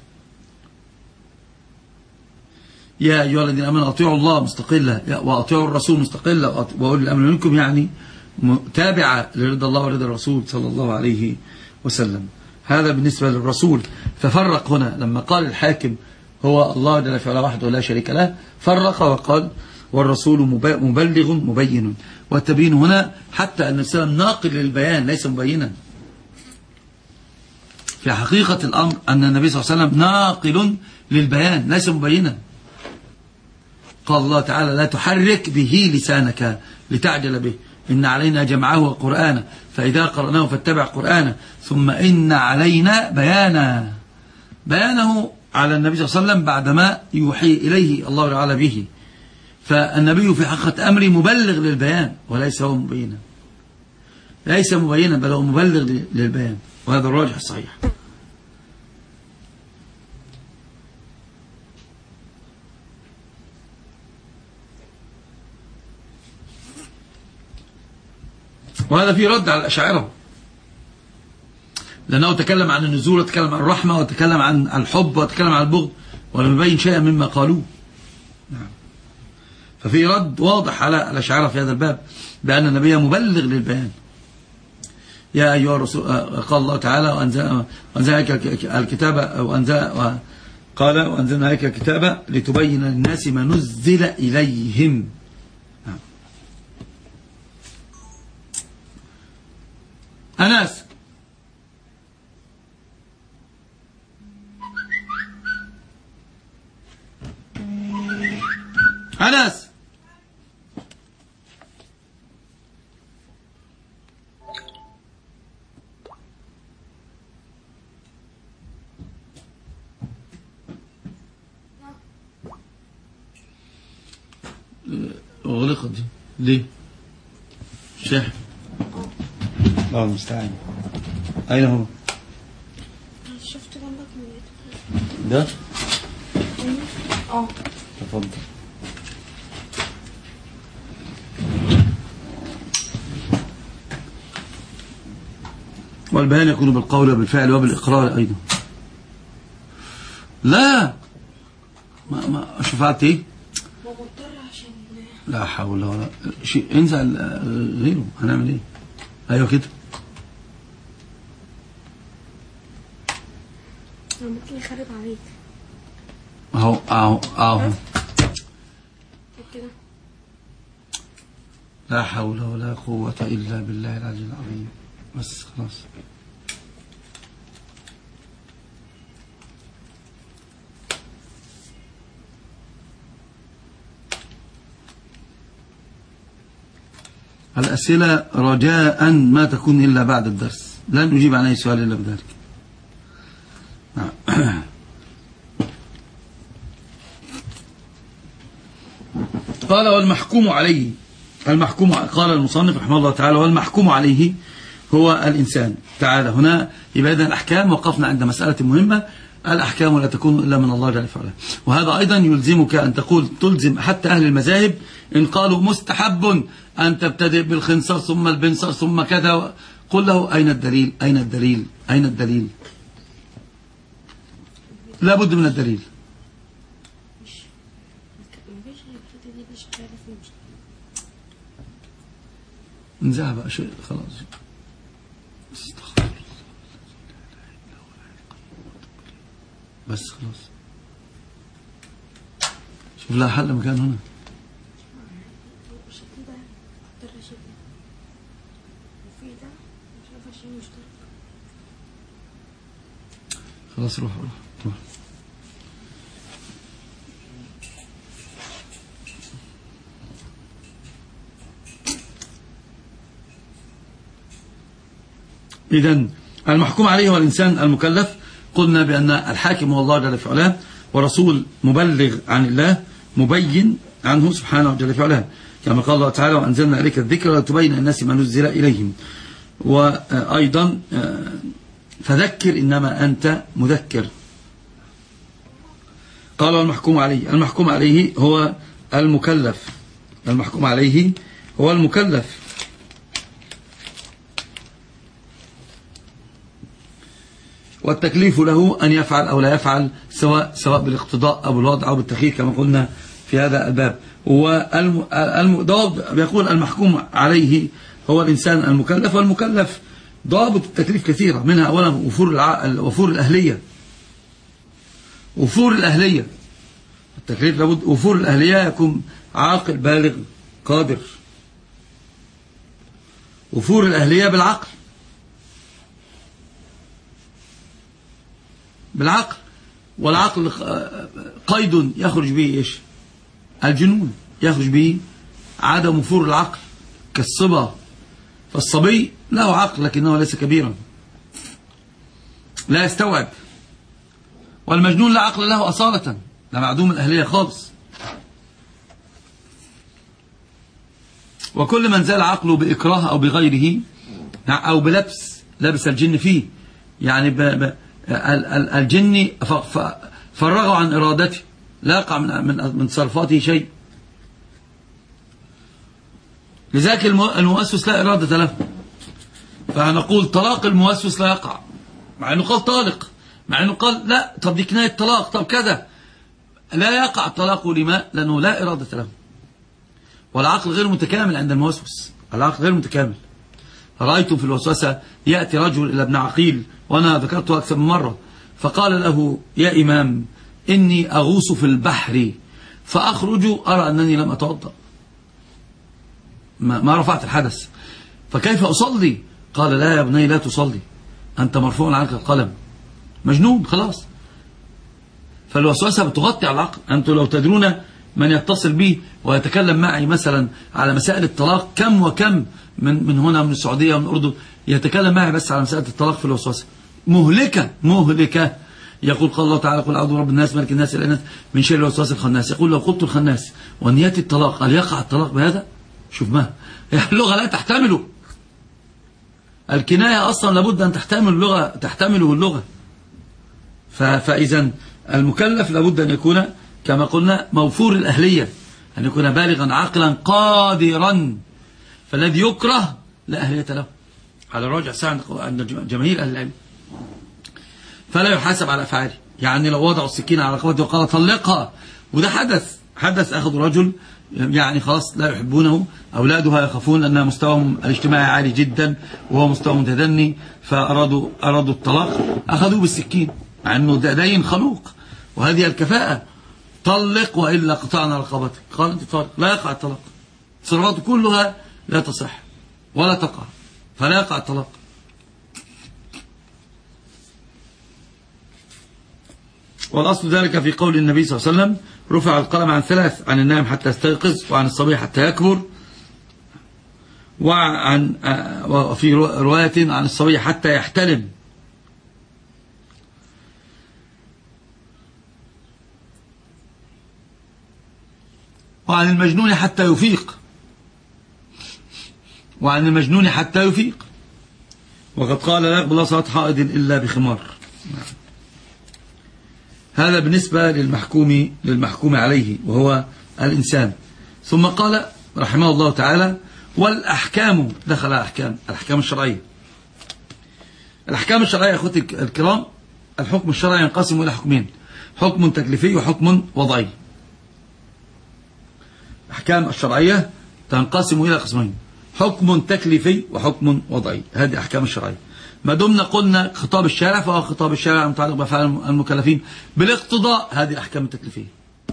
يا أيها الذين آمنوا أطيعوا الله مستقلة، وأطيعوا الرسول مستقلة، وأولي الأمر منكم يعني تابعة لرضا الله ورضا الرسول صلى الله عليه وسلم. هذا بالنسبة للرسول. ففرق هنا لما قال الحاكم هو الله جل وعلا وحده لا شريك له، فرق وقال: والرسول مبلغ مبين. والتبيين هنا حتى أن السلام ناقل للبيان ليس مبينا. في حقيقة الأمر أن النبي صلى الله عليه وسلم ناقل للبيان ليس مبينا. قال الله تعالى: لا تحرك به لسانك لتعجل به، إن علينا جمعه وقرآنه، فإذا قرأناه فاتبع قرآنه، ثم إن علينا بيانه على النبي صلى الله عليه وسلم بعدما يوحي إليه الله تعالى به. فالنبي في حقيقة أمره مبلغ للبيان وليس هو مبينا، بل هو مبلغ للبيان، وهذا الراجح الصحيح. وهذا فيه رد على الأشاعرة، لأنه تكلم عن النزول وتكلم عن الرحمة وتكلم عن الحب وتكلم عن البغض ولم يبين شيئا مما قالوه. نعم. ففي رد واضح على الأشاعرة في هذا الباب بأن النبي مبلغ للبيان. يا أيها الرسول، قال الله تعالى: وأنزلنا الكتاب قال: وأنزلنا عليك الكتاب لتبين للناس ما نزل إليهم. نعم. أناس أغلقت دي ليه؟ شاحن. الله المستعان. أين هو؟ شفت جنبك من ده؟ تفضل. والبيان يكون بالقول وبالفعل وبالإقرار أيضا. لا ما شفعت ايه؟ ما مضطر عشان لا حول ولا شيء. انزع غيره هنعمل ايه؟ ايوه كده. ممكن يخرب عليك اهو كده. لا حول ولا قوة إلا بالله العلي العظيم. بس خلاص. الأسئلة رجاء ما تكون إلا بعد الدرس، لن نجيب عن أي سؤال إلا بذلك. قال والمحكوم عليه، قال المصنف رحمه الله تعالى والمحكوم عليه هو الإنسان. تعالى هنا يبقى إذن الأحكام وقفنا عند مسألة مهمة، الأحكام لا تكون إلا من الله جل وعلا. وهذا أيضا يلزمك أن تقول، تلزم حتى أهل المذاهب إن قالوا مستحب أن تبتدئ بالخنصر ثم البنصر ثم كذا، قل له أين الدليل؟ أين الدليل؟ أين الدليل؟ لا بد من الدليل. انزعها بقى شيء خلاص. بس خلاص شوف لها حل مكان هنا. خلاص روح. إذن المحكوم عليه هو الإنسان المكلف. قلنا بأن الحاكم هو الله جل وعلا، ورسول مبلغ عن الله مبين عنه سبحانه جل وعلا، كما قال الله تعالى وأنزلنا إليك الذكر لتبين الناس ما نزل إليهم. وأيضا فذكر إنما أنت مذكر. قال المحكوم عليه، المحكوم عليه هو المكلف، المحكوم عليه هو المكلف. والتكليف له أن يفعل أو لا يفعل، سواء بالاقتضاء أو بالوضع أو بالتخيير كما قلنا في هذا الباب. بيقول المحكوم عليه هو الإنسان المكلف. والمكلف ضابط التكليف كثيرة، منها أولا وفور الأهلية. وفور الأهلية التكليف لابد وفور الأهلية، يكون عاقل بالغ قادر. وفور الأهلية بالعقل، والعقل قيد يخرج به إيش؟ الجنون، يخرج به عدم وفور العقل كالصبا. فالصبي له عقل لكنه ليس كبيرا، لا يستوعب. والمجنون لا عقل له أصالة، لا معدوم الأهلية خالص. وكل من زال عقله بإكراه أو بغيره أو لبس الجن فيه، يعني الجن فرغوا عن إرادته، لا يقع من صرفاته شيء. لذلك المؤسس لا إرادة له، فنقول طلاق المؤسس لا يقع، مع أنه قال طالق، مع أنه قال لا طب دي كناية طلاق، طب كذا، لا يقع الطلاق. لما؟ لأنه لا إرادة له. والعقل غير متكامل عند الموسوس، العقل غير متكامل. رأيتم في الوسوسة يأتي رجل إلى ابن عقيل، وأنا ذكرته أكثر من مرة، فقال له يا إمام إني أغوص في البحر فأخرج أرى أنني لم أتوضأ، ما رفعت الحدث، فكيف أصلي؟ قال لا يا ابني لا تصلي، أنت مرفوع عنك القلم، مجنون خلاص. فالوسوسة بتغطي على العقل. أنتم لو تدرون من يتصل بي ويتكلم معي مثلا على مسائل الطلاق، كم وكم من هنا من السعودية ومن الأردن يتكلم معي بس على مسائل الطلاق في الوسوسة، مهلكة. يقول قال الله تعالى قل أعوذ برب الناس ملك الناس إله الناس من شر الوسواس الخناس. يقول لو قلت الخناس ونيات الطلاق هل يقع الطلاق بهذا؟ شوف ما اللغة لا تحتمله. الكناية أصلا لابد أن تحتمله اللغة. فإذا المكلف لابد أن يكون كما قلنا موفور الأهلية، أن يكون بالغا عاقلا قادرا. فالذي يكره لا أهلية له على الراجع عند جماهير أهل العلم، فلا يحاسب على أفعاله. يعني لو وضعوا السكين على رقبته وقال طلقها، وده حدث أخذ رجل يعني خلاص لا يحبونه، أولادها يخافون أن مستواهم الاجتماعي عالي جدا وهو مستوى متدني، فأرادوا الطلاق، أخذوه بالسكين مع أنه دين خلوق وهذه الكفاءة. طلق وإلا قطعنا رقبتك. قال أنت طالق، لا يقع الطلاق، تصرفاته كلها لا تصح ولا تقع، فلا يقع الطلاق. والأصل ذلك في قول النبي صلى الله عليه وسلم رفع القلم عن ثلاث: عن النائم حتى يستيقظ، وعن الصبي حتى يكبر، وفي رواية عن الصبي حتى يحتلم. وعن المجنون حتى يفيق، وعن المجنون حتى يفيق. وقد قال لا يقبل الله صلاة حائض إلا بخمار. هذا بالنسبة للمحكوم عليه وهو الإنسان. ثم قال رحمه الله تعالى والأحكام، دخل الأحكام الشرعية. الأحكام الشرعية يا أخوتي الكرام، الحكم الشرعي ينقسم إلى حكمين: حكم تكليفي وحكم وضعي. الأحكام الشرعية تنقسم إلى قسمين: حكم تكليفي وحكم وضعي. هذه أحكام الشرعية. ما دمنا قلنا خطاب الشارع فهو خطاب الشارع متعلق بأفعال المكلفين بالاقتضاء، هذه الأحكام التكليفية.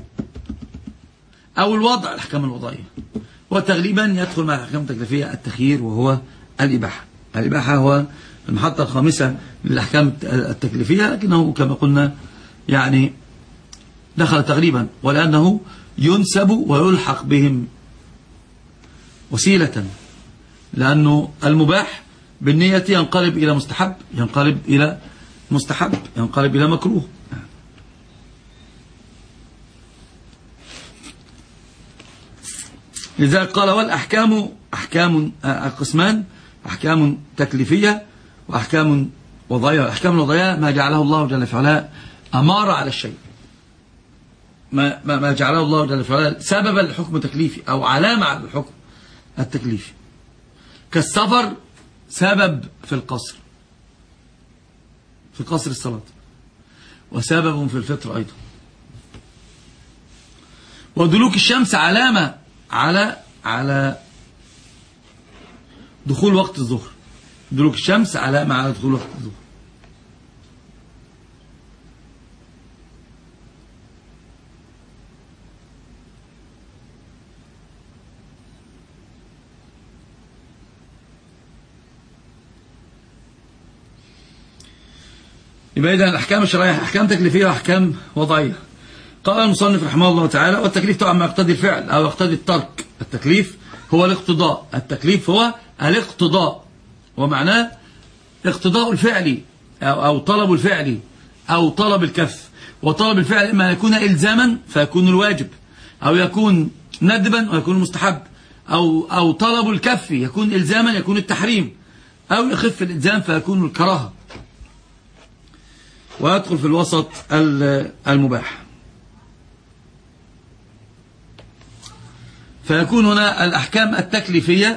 أو الوضع، الأحكام الوضعية. وتغليبا يدخل مع الأحكام التكليفية التخيير وهو الإباحة. الإباحة هو المحطة الخامسة للأحكام التكليفية، لكنه كما قلنا يعني دخل تغليبا، ولأنه ينسب ويلحق بهم وسيلة، لأنه المباح بالنية ينقلب إلى مستحب، ينقلب إلى مكروه. لذلك قال والأحكام أحكام قسمان: أحكام تكليفية وأحكام وضعية. الأحكام الوضعية ما جعله الله جل في علاه أمارة على الشيء، ما جعله الله جل في علاه سببا للحكم التكليفي أو علامة على الحكم التكليفي، كالسفر سبب في القصر الصلاة، وسبب في الفطر أيضا. ودلوك الشمس علامة على دخول وقت الظهر. دلوك الشمس علامة على دخول وقت الظهر. يبقى إذن الأحكام الشرعية أحكام تكليفية وأحكام وضعية. قال المصنف رحمه الله تعالى: والتكليف طبعا ما يقتضي الفعل أو يقتضي الترك. التكليف هو الاقتضاء، التكليف هو الاقتضاء، ومعناه اقتضاء الفعل أو طلب الفعل أو طلب الكف. وطلب الفعل إما يكون إلزاما فيكون الواجب، أو يكون ندبا ويكون المستحب، أو طلب الكف يكون إلزاما يكون التحريم، أو يخف الإلزام فيكون الكراهة، ويدخل في الوسط المباح. فيكون هنا الأحكام التكليفية،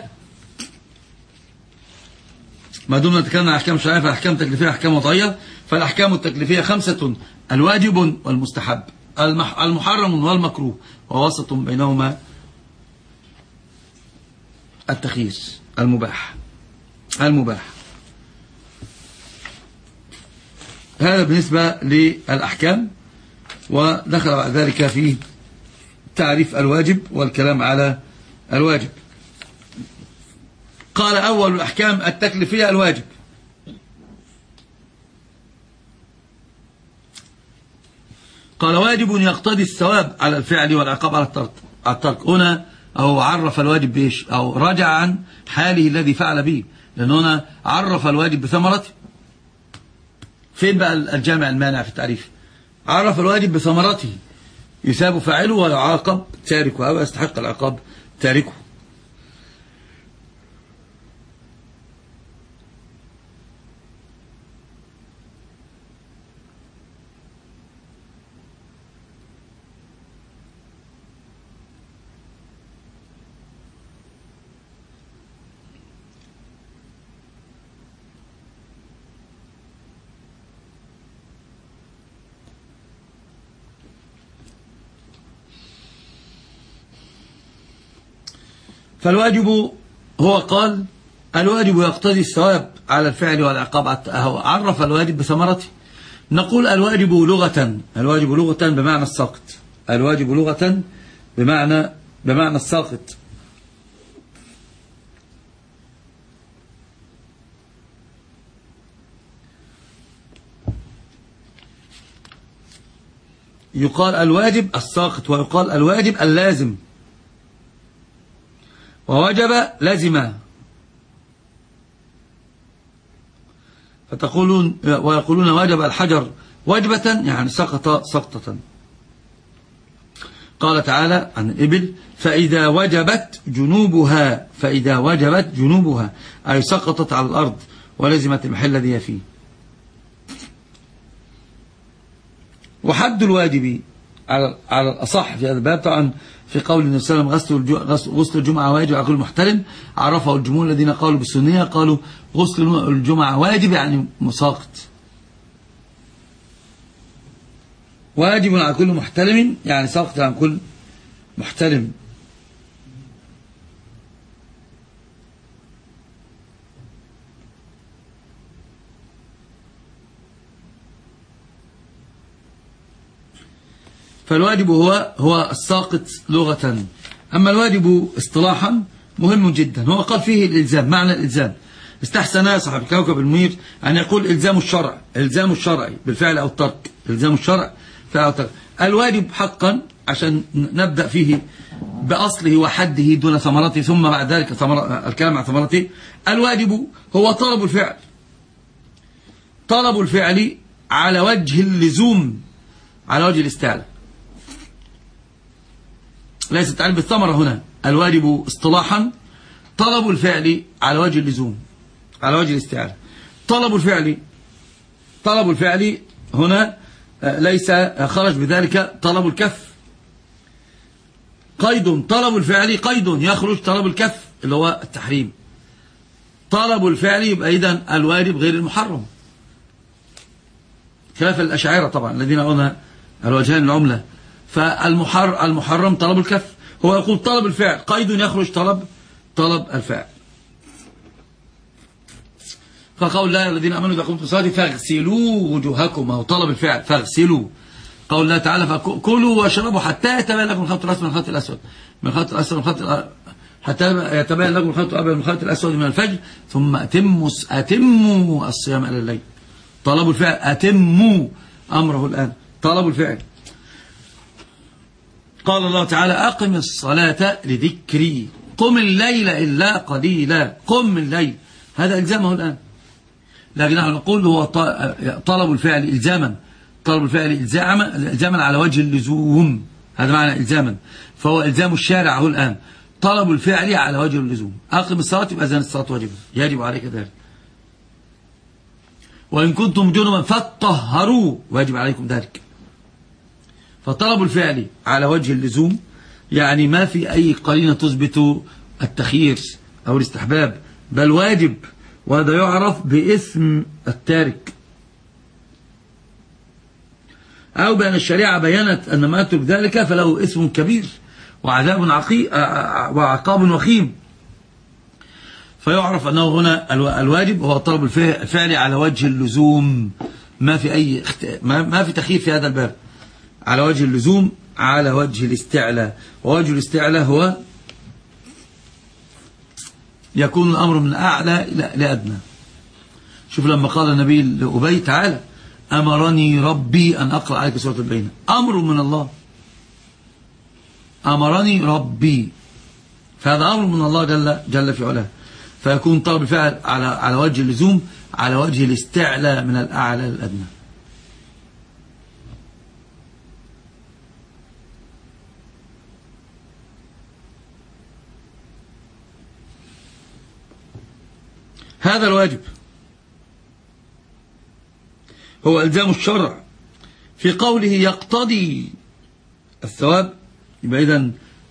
ما دمنا تكلمنا عن أحكام شرعية فالأحكام التكليفية أحكام وضعية. فالأحكام التكليفية 5: الواجب والمستحب، المحرم والمكروه، ووسط بينهما التخيير المباح. هذا بالنسبة للأحكام. ودخل بعد ذلك في تعريف الواجب والكلام على الواجب. قال أول الأحكام التكليفية الواجب. قال واجب يقتضي الثواب على الفعل والعقاب على الترك. هنا أو عرف الواجب بإيش؟ أو رجع عن حاله الذي فعل به، لأن هنا عرف الواجب بثمرته. فين بقى الجامع المانع في التعريف؟ عرف الواجب بثمرته، يثاب فاعله ويعاقب تاركه أو يستحق العقاب تاركه. فالواجب هو قال الواجب يقتضي الثواب على الفعل والعقاب. عرف الواجب بثمرته. نقول الواجب لغة بمعنى الساقط. الواجب لغة بمعنى الساقط. يقال الواجب الساقط ويقال الواجب اللازم. ووجب لزم، ويقولون وجب الحجر وجبة يعني سقط سقطة. قال تعالى عن الإبل فإذا وجبت جنوبها أي سقطت على الأرض ولزمت المحل الذي هي فيه. وحد الواجب على الأصح في هذا الباب طبعا في قول النبي صلى الله عليه وسلم غسل الجمعة واجب على كل محترم. عرفه الجمهور الذين قالوا بالسنية، قالوا غسل الجمعة واجب يعني مساقط، واجب على كل محترم يعني ساقط عن كل محترم. فالواجب هو الساقط لغة. أما الواجب اصطلاحا مهم جدا. هو قال فيه الإلزام، معنى الإلزام. استحسن صاحب الكوكب المنير أن يقول إلزام الشرع بالفعل أو الترك. إلزام الشرع فعل أو الترك. الواجب حقا عشان نبدأ فيه بأصله وحده دون ثمرته ثم بعد ذلك الكلام عن ثمرته. الواجب هو طلب الفعل على وجه اللزوم، على وجه الاستعلاء، ليس التعليل بالثمرة هنا. الواجب اصطلاحا طلب الفعل على وجه اللزوم، على وجه الاستعلاء. طلب الفعل هنا ليس خرج بذلك طلب الكف. طلب الفعل قيد يخرج طلب الكف اللي هو التحريم. طلب الفعل يبقى إذن الواجب غير المحرم، خلاف الأشاعرة طبعا الذين قلنا الوجهان العملة. فالمحرم طلب الكف. هو يقول طلب الفعل قيد يخرج طلب الفعل. فقول الله الذين امنوا اذا قمتم بالصلاه فاغسلوا وجوهكم، او طلب الفعل فاغسلوا. قول الله تعالى فكلوا واشربوا حتى يتبين لكم الخيط الاسود من الخيط الاسود من الخيط الاسود حتى يتبين لكم الخيط الابيض من الخيط الاسود من الفجر ثم اتموا الصيام الى الليل. طلب الفعل اتموا امره الان طلب الفعل. قال الله تعالى أقم الصلاة لذكري قم الليل إلا قليلا. قم الليل هذا إلزامه الآن، لكن نحن نقول هو طلب الفعل إلزاما. طلب الفعل إلزاما على وجه اللزوم، هذا معنى إلزاما. فهو إلزام الشارع هو الآن طلب الفعل على وجه اللزوم. أقم الصلاة يبقى إذن الصلاة واجبة، يجب عليك ذلك. وإن كنتم جنبا فطهروا واجب عليكم ذلك. فطلب الفعل على وجه اللزوم يعني ما في أي قرينة تثبت التخيير أو الاستحباب، بل واجب، وهذا يعرف باسم التارك، أو بأن الشريعة بيّنت أن ما يترك ذلك فله اسم كبير وعقاب وخيم. فيعرف أنه هنا الواجب هو طلب الفعل على وجه اللزوم، ما في تخيير في هذا الباب، على وجه اللزوم على وجه الاستعلاء. ووجه الاستعلاء هو يكون الأمر من أعلى إلى أدنى. شوف لما قال النبي لأبي تعالى أمرني ربي أن أقرأ عليك سورة البينة، أمر من الله، أمرني ربي، فهذا أمر من الله جل في علاه. فيكون طلب الفعل على وجه اللزوم على وجه الاستعلاء من الأعلى للأدنى. هذا الواجب هو إلزام الشرع في قوله يقتضي الثواب. يبقى إذن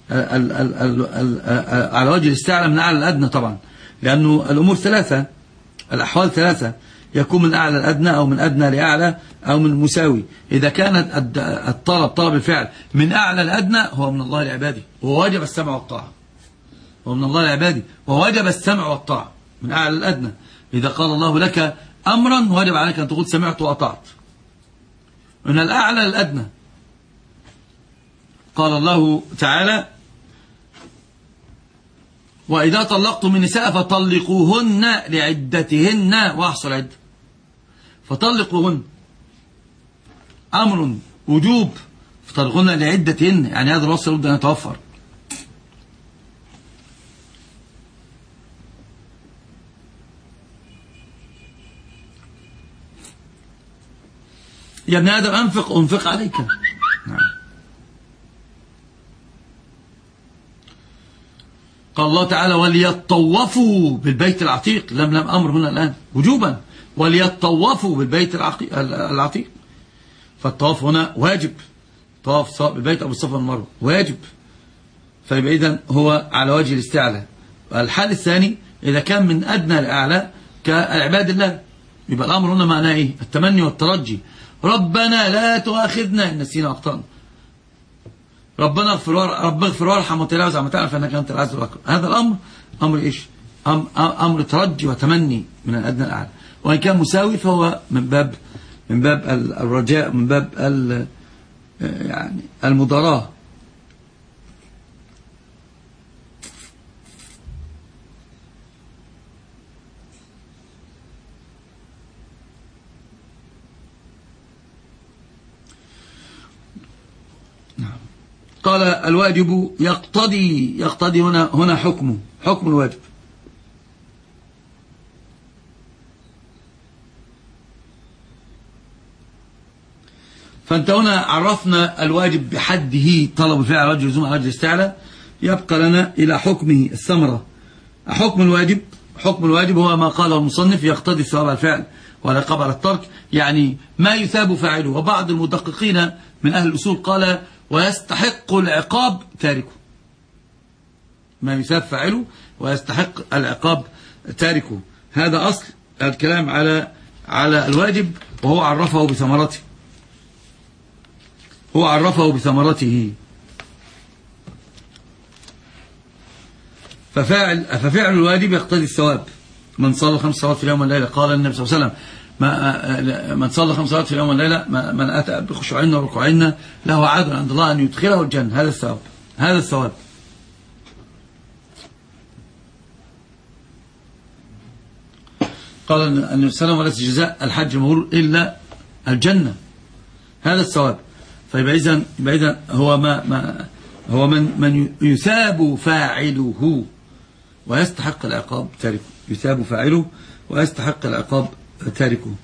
على وجه الاستعلاء من أعلى الأدنى طبعا، لأنه الأمور ثلاثة، الأحوال ثلاثة، يكون من أعلى الأدنى أو من أدنى لأعلى أو من مساوي. إذا كانت طلب الفعل من أعلى الأدنى هو من الله لعباده وواجب السمع والطاعة، هو من الله لعباده وواجب السمع والطاعة من أعلى الأدنى. إذا قال الله لك أمرا واجب عليك أن تقول سمعت وأطعت. من الأعلى للأدنى قال الله تعالى وإذا طلقتم النساء فطلقوهن لعدتهن وأحصوا العدة. فطلقوهن أمر وجوب، فطلقوهن لعدتهن، يعني هذا الوصف لابد أن يتوفر. يا ابن آدم أنفق عليك. نعم. قال الله تعالى وليطوفوا بالبيت العتيق، لم أمر هنا الآن وجوبا، وليطوفوا بالبيت العتيق. فالطواف هنا واجب، طواف سواء بالبيت أو بالصفا والمروة واجب. فيبقى إذن هو على وجه الاستعلاء. الحال الثاني إذا كان من أدنى لأعلى كالعباد الله، يبقى الأمر هنا معناه إيه؟ التمني والترجي. ربنا لا تؤاخذنا إن نسينا وأخطأنا، ربنا اغفر وارحم وتجاوز عما تعلم فإنك أنت العز الأكرم. هذا الأمر أمر إيش؟ أمر ترجي وتمني من الأدنى الأعلى، وإن كان مساوي فهو من باب الرجاء، من باب يعني المضاراة. قال الواجب يقتضي هنا حكم الواجب. فانت هنا عرفنا الواجب بحده، طلب الفعل على وجه اللزوم على وجه الاستعلاء. يبقى لنا إلى حكمه الثمرة. حكم الواجب هو ما قاله المصنف يقتضي الثواب على الفعل والعقاب على الترك، يعني ما يثاب فاعله. وبعض المدققين من أهل الأصول قال ويستحق العقاب تاركه، ما يثاب فاعله ويستحق العقاب تاركه. هذا أصل الكلام على الواجب، وهو عرفه بثمرته، هو عرفه بثمرته. ففعل الواجب يقتضي الثواب. من صلى 5 صلوات في اليوم والليلة، قال النبي صلى الله عليه وسلم من صلى 5 صلوات في اليوم والليلة من أتى بخشوعين وركوعين له عاد عند الله أن يدخله الجنة. هذا الثواب، هذا الثواب. قال النبي صلى الله عليه وسلم وليس جزاء الحج المبرور إلا الجنة. هذا الثواب. فيبقى إذن هو من يثاب فاعله ويستحق العقاب تاركه، يثاب فاعله ويستحق العقاب تاركه.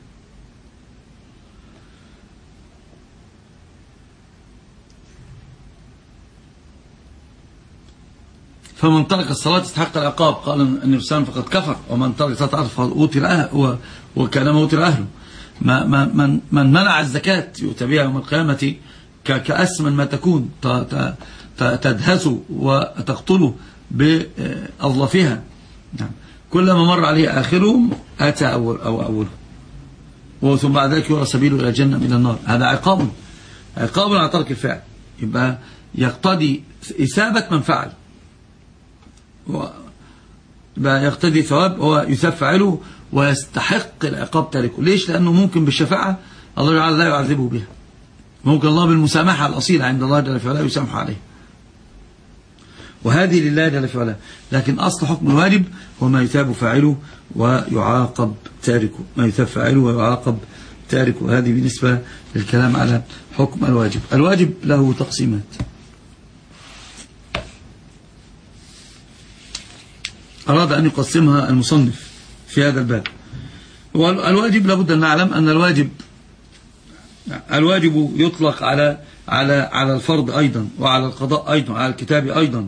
فمن ترك الصلاة يستحق العقاب، قال النبي صلى الله عليه وسلم فقد كفر، ومن ترك الصلاة فقد أوتر أهله وكانما أوتر أهله. من منع الزكاة يؤتى بها يوم القيامة كأسمن ما تكون، تدهسه وتقتله بأظلفها. كلما مر عليه آخرهم أتى أوله، وثم بعد ذلك يرى سبيله إلى الجنة من النار. هذا عقاب على ترك الفعل. يبقى يقتضي إثابة من فعل، يبقى يقتضي ثواب، هو يثاب فعله ويستحق العقاب تاركه. ليش؟ لأنه ممكن بالشفاعة الله تعالى لا يعذبه بها، ممكن الله بالمسامحة الأصيلة عند الله جل وعلا يسامح عليه، وهذه لله جل وعلا. لكن أصل حكم الواجب هو ما يثاب فاعله ويعاقب تاركه، ما يثاب فاعله ويعاقب تاركه. هذه بالنسبة للكلام على حكم الواجب. الواجب له تقسيمات. أراد أن يقسمها المصنف في هذا الباب والواجب لابد أن نعلم أن الواجب يطلق على الفرض أيضا، وعلى القضاء أيضا، وعلى الكتاب أيضا.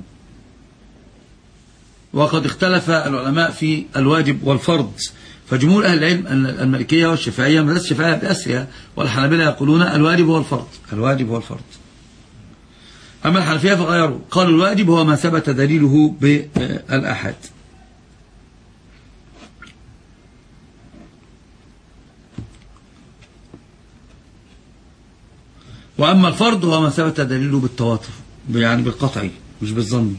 وقد اختلف العلماء في الواجب والفرض، فجمهور أهل العلم المالكية والشافعية مدرسة الشافعية بأسرها، والحنابلة يقولون الواجب هو الفرض، الواجب هو الفرض. أما الحنفية فغيروا، قالوا الواجب هو ما ثبت دليله بالآحاد. وأما الفرض هو ما ثبت دليله بالتواتر، يعني بالقطعي مش بالظني.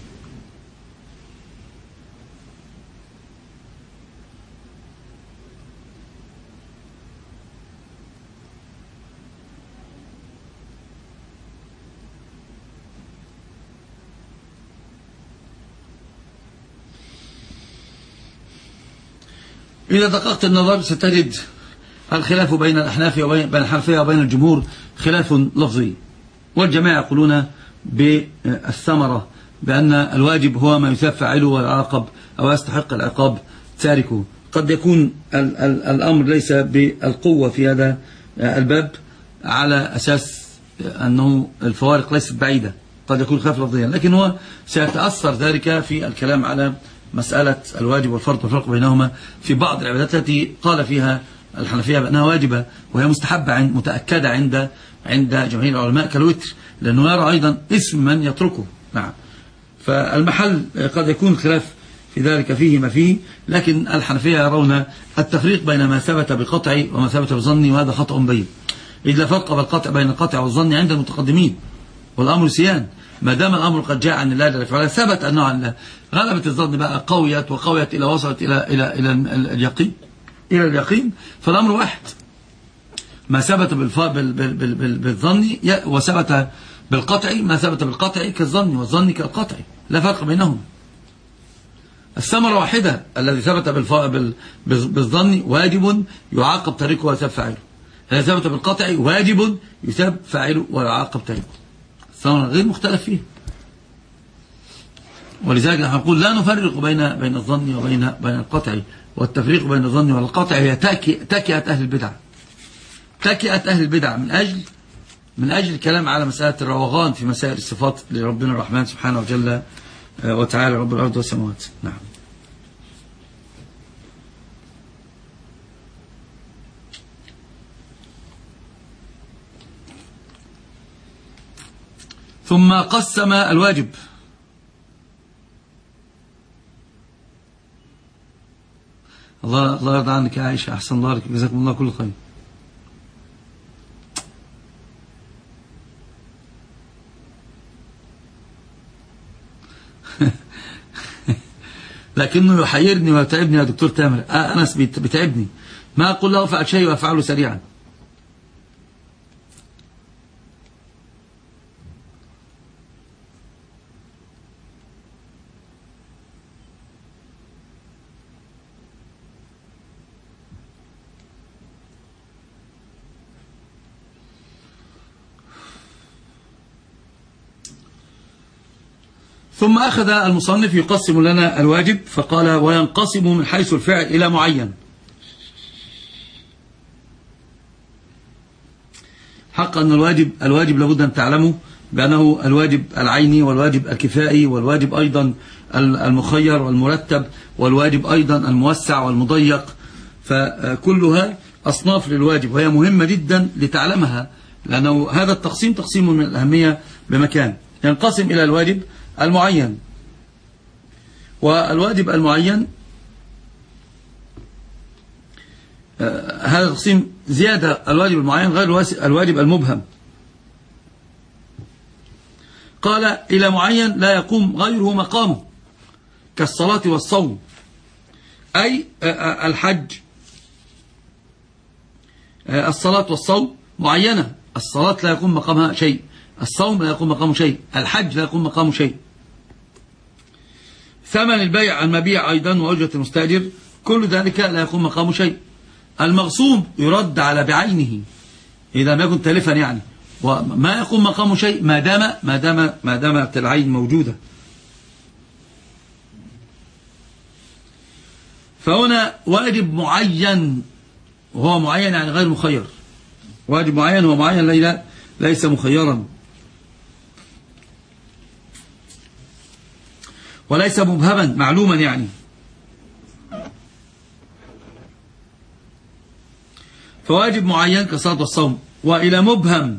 إذا دققت النظر ستجد الخلاف بين الأحناف وبين الحنفية وبين الجمهور خلاف لفظي، والجماعة يقولون بالثمرة، بأن الواجب هو ما يثاب فاعله ويعاقب أو يستحق العقاب تاركه. قد يكون الأمر ليس بالقوة في هذا الباب على أساس أنه الفوارق ليست بعيدة، قد يكون خلاف لفظيا، لكن هو سيتأثر ذلك في الكلام على مسألة الواجب والفرض والفرق بينهما في بعض العبادات التي قال فيها الحنفية بأنها واجبة وهي مستحبة متأكدة عند جماهير العلماء كالوتر، لأنه يرى أيضا اسم من يتركه. نعم، فالمحل قد يكون الخلاف في ذلك فيه ما فيه، لكن الحنفية يرون التفريق بين ما ثبت بقطع وما ثبت بظني، وهذا خطأ بين. إذ لا فرق بالقطع بين القطع والظن عند المتقدمين، والأمر سيان، ما دام الأمر قد جاء عن الله جل وعلا ثبت أنه عن الله. غلبت الظن بقى قويت إلى وصلت إلى اليقين، فالأمر واحد، ما ثبت بالظن وثبت بالقطع، ما ثبت بالقطع كالظن والظن كالقطع، لا فرق بينهم. الثمرة واحدة، الذي ثبت بالظن واجب يعاقب تاركه ويثاب فاعله، الذي ثبت بالقطع واجب يثاب فاعله ويعاقب تاركه. الثمرة غير مختلف فيه، ولذلك نحن نقول لا نفرق بين الظن وبين القطع، والتفريق بين الظن والقطع هي تكئة أهل البدع، تكئة أهل البدع من أجل الكلام على مسألة الروغان في مسائل الصفات لربنا الرحمن سبحانه وجل وتعالى رب الأرض والسماوات. نعم. ثم قسم الواجب. الله يرضى عنك يا عائشة، أحسن الله لك، جزاكم الله كل خير. لكنه يحيرني ويتعبني يا دكتور تامر، أنس بتعبني، ما أقول له افعل شيء وأفعله سريعا. ثم أخذ المصنف يقسم لنا الواجب، فقال وينقسم من حيث الفعل إلى معين. حق أن الواجب لابد أن تعلموا بأنه الواجب العيني والواجب الكفائي والواجب أيضا المخير والمرتب والواجب أيضا الموسع والمضيق، فكلها أصناف للواجب وهي مهمة جدا لتعلمها، لأنه هذا التقسيم تقسيم من الأهمية بمكان. ينقسم إلى الواجب المعين، والواجب المعين هذا تقسيم زيادة، الواجب المعين غير الواجب المبهم. قال إلى معين لا يقوم غيره مقامه كالصلاة والصوم، أي الحج، الصلاة والصوم معينة، الصلاة لا يقوم مقامها شيء، الصوم لا يقوم مقامه شيء، الحج لا يقوم مقامه شيء. ثمن البيع المبيع أيضا وأجرة المستأجر كل ذلك لا يقوم مقامه شيء. المغصوب يرد على بعينه إذا ما يكن تلفا يعني، وما يقوم مقامه شيء ما دامت العين موجودة. فهنا واجب معين وهو معين يعني غير مخير. واجب معين هو معين ليس مخيرا، وليس مبهما معلوما يعني. فواجب معين كالصلاة والصوم، وإلى مبهم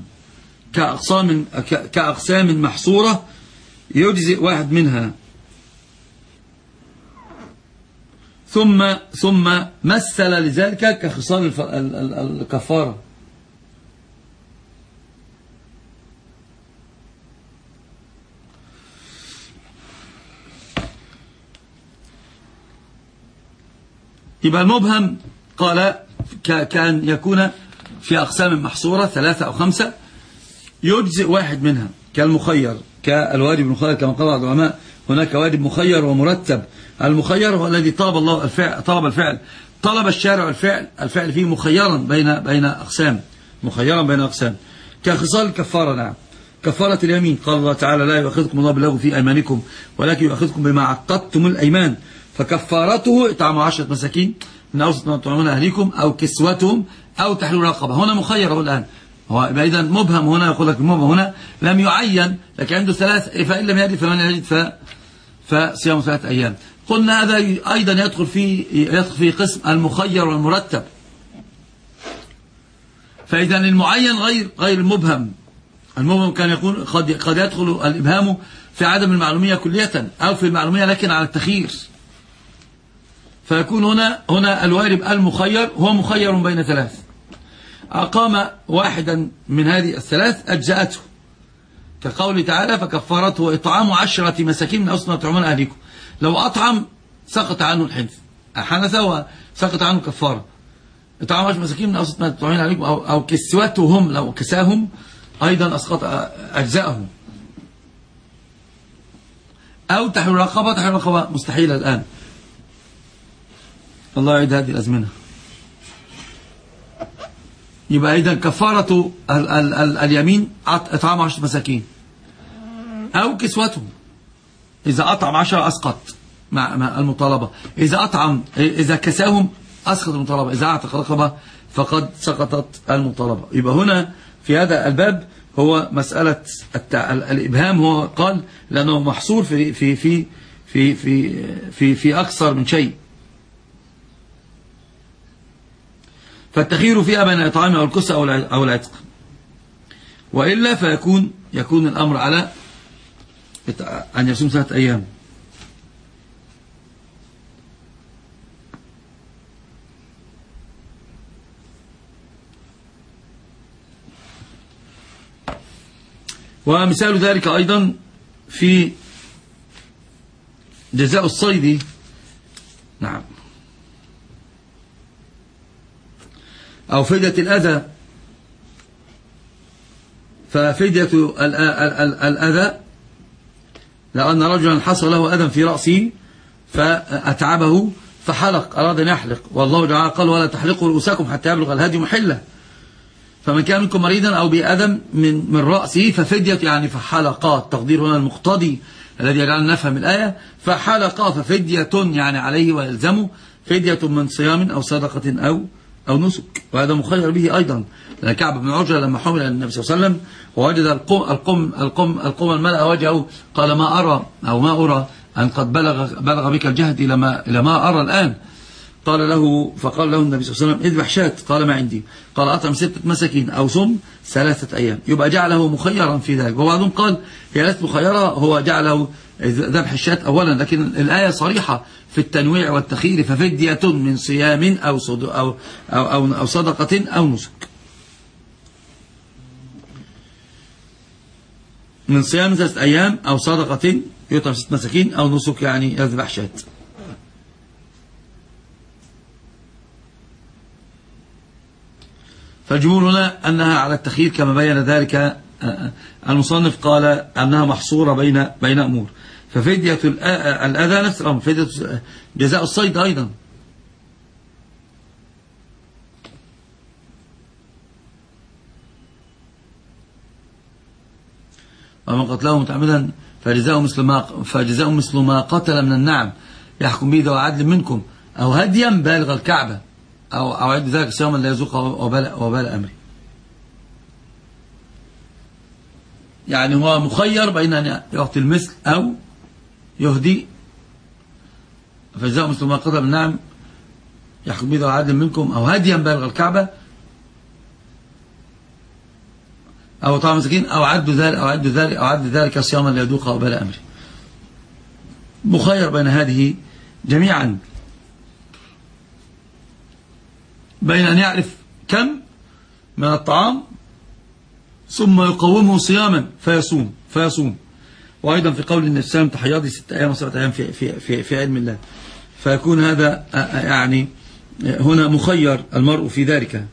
كأقسام محصورة يجزئ واحد منها. ثم مثل لذلك كخصال الكفارة. يبقى المبهم قال كان يكون في أقسام محصورة 3 أو 5 يجزئ واحد منها، كالمخير كالواجب المخير كما قال بعض العلماء. هناك واجب مخير ومرتب. المخير هو الذي طلب الله الفعل، طلب الشارع الفعل فيه مخيرا بين أقسام، مخيرا بين أقسام، كخصال الكفارة. نعم، كفارة اليمين قال الله تعالى لا يؤاخذكم الله باللغو في أيمانكم ولكن يؤاخذكم بما عقدتم الأيمان، فكفارته إطعام 10 مساكين من أوسط ما تطعمون أهليكم أو كسوتهم أو تحرير رقبة. هنا مخير الآن، هو إذا مبهم هنا، يقول لك المبهم هنا لم يعين، لكن عنده 3، فإن لم يجد فمن يجد فصيام 3 أيام. قلنا هذا أيضا يدخل في قسم المخير والمرتب. فإذا المعين غير المبهم. المبهم كان يكون قد يدخل الإبهام في عدم المعلومية كلية أو في المعلومية لكن على التخيير. فيكون هنا الوارب المخير هو مخير بين 3، أقام واحدا من هذه ال3 أجزأته، كقوله تعالى فكفارته إطعام 10 مساكين من أوسط ما تطعمون أهليكم. لو أطعم سقط عنه حنث وسقط عنه كفارة. إطعام 10 مساكين من أوسط ما تطعمون أهليكم أو كسوتهم، لو كساهم أيضا أسقط أجزاءهم. أو تحرير رقبة مستحيلة الآن، الله يعيد هذه الأزمنة. يبقى إذا كفارة اليمين إطعام 10 مساكين أو كسوتهم. إذا أطعم 10 أسقط مع المطالبة، إذا كساهم أسقط المطالبة، إذا أعتق رقبة فقد سقطت المطالبة. يبقى هنا في هذا الباب هو مسألة الإبهام، هو قال لأنه محصور في في في في في في أكثر من شيء، فالتخيير فيها بين إطعام أو الكسة أو العتق، وإلا يكون الأمر على أن يصوم 3 أيام. ومثال ذلك أيضا في جزاء الصيد. نعم، أو فدية الأذى. ففدية الأذى لأن رجلا حصل له أذى في رأسه فأتعبه فحلق، أراد أن يحلق، والله تعالى قال ولا تحلقوا رؤوسكم حتى يبلغ الهدي محله. فمن كان منكم مريضا أو بأذى من رأسه ففدية، يعني فحلقات، التقدير هنا المقتضي الذي يجعلنا نفهم الآية. فحلقا ففدية يعني عليه ويلزمه فدية من صيام أو صدقة أو نسك، وهذا مخير به أيضا. لأن كعب بن عجرة لما حمل النبي صلى الله عليه وسلم ووجد القم الملأ وجهه قال ما أرى أن قد بلغ بك الجهد إلى ما أرى الآن. فقال له النبي صلى الله عليه وسلم اذبح شاة، قال ما عندي، قال أطعم 6 مساكين أو صم 3 أيام. يبقى جعله مخيرا في ذلك. وبعضهم قال هي ليست مخيرة، هو جعله ذبح الشاة أولا، لكن الآية صريحة في التنويع والتخيير، ففدية من صيام أو صدقة أو نسك. من صيام 3 أيام أو صدقة يطعم 6 مساكين أو نسك يعني يذبح شاة. فالجمهور هنا أنها على التخيير كما بين ذلك المصنف، قال أنها محصورة بين أمور. ففدية الأذى نفس الأمر، فدية جزاء الصيد أيضا. ومن قتله متعمدا فجزاء مثل ما قتل من النعم يحكم به ذو عدل منكم أو هديا بالغ الكعبة. أو أعد ذلك صياما لا يذوق وبال أمري. يعني هو مخير بين أن يعطي المثل أو يهدي، فجزاء مثل ما قدم النعم يحكم به ذو عدل منكم أو هديا بالغ الكعبة أو طعام مسكين أو عد ذلك صياما لا يذوق وبال أمري. مخير بين هذه جميعا، بين أن يعرف كم من الطعام ثم يقومه صياما فيصوم. وأيضا في قول النبي صلى الله عليه وسلم تحيضي 6 أيام و7 أيام في علم الله، فيكون هذا يعني هنا مخير المرء في ذلك.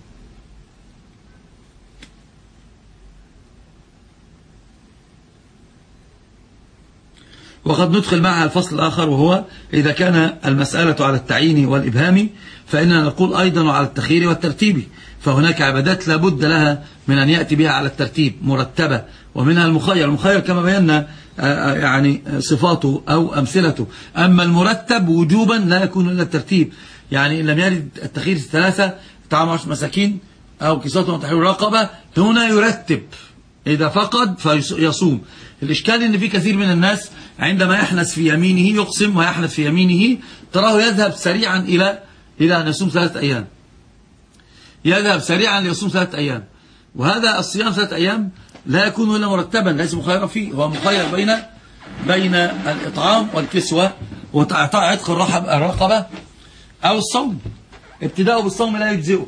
وقد ندخل معها الفصل الآخر، وهو إذا كان المسألة على التعيين والإبهام فإننا نقول أيضا على التخيير والترتيب، فهناك عبادات لابد لها من أن يأتي بها على الترتيب مرتبة، ومنها المخير كما بينا يعني صفاته أو أمثلته. أما المرتب وجوبا لا يكون إلا الترتيب، يعني إن لم يرد التخيير 3 طعام 10 مساكين أو كسوتهم وتحرير رقبة هنا يرتب، إذا فقد فيصوم. الإشكال إن في كثير من الناس عندما يحنث في يمينه يقسم ويحنث في يمينه تراه يذهب سريعا إلى أن يصوم 3 أيام، يذهب سريعا ليصوم 3 أيام، وهذا الصيام 3 أيام لا يكون إلا مرتبا، ليس مخيرا فيه، هو مخير بين الإطعام والكسوة وإعطاء عتق الرقبة أو الصوم. ابتداءه بالصوم لا يجزئه،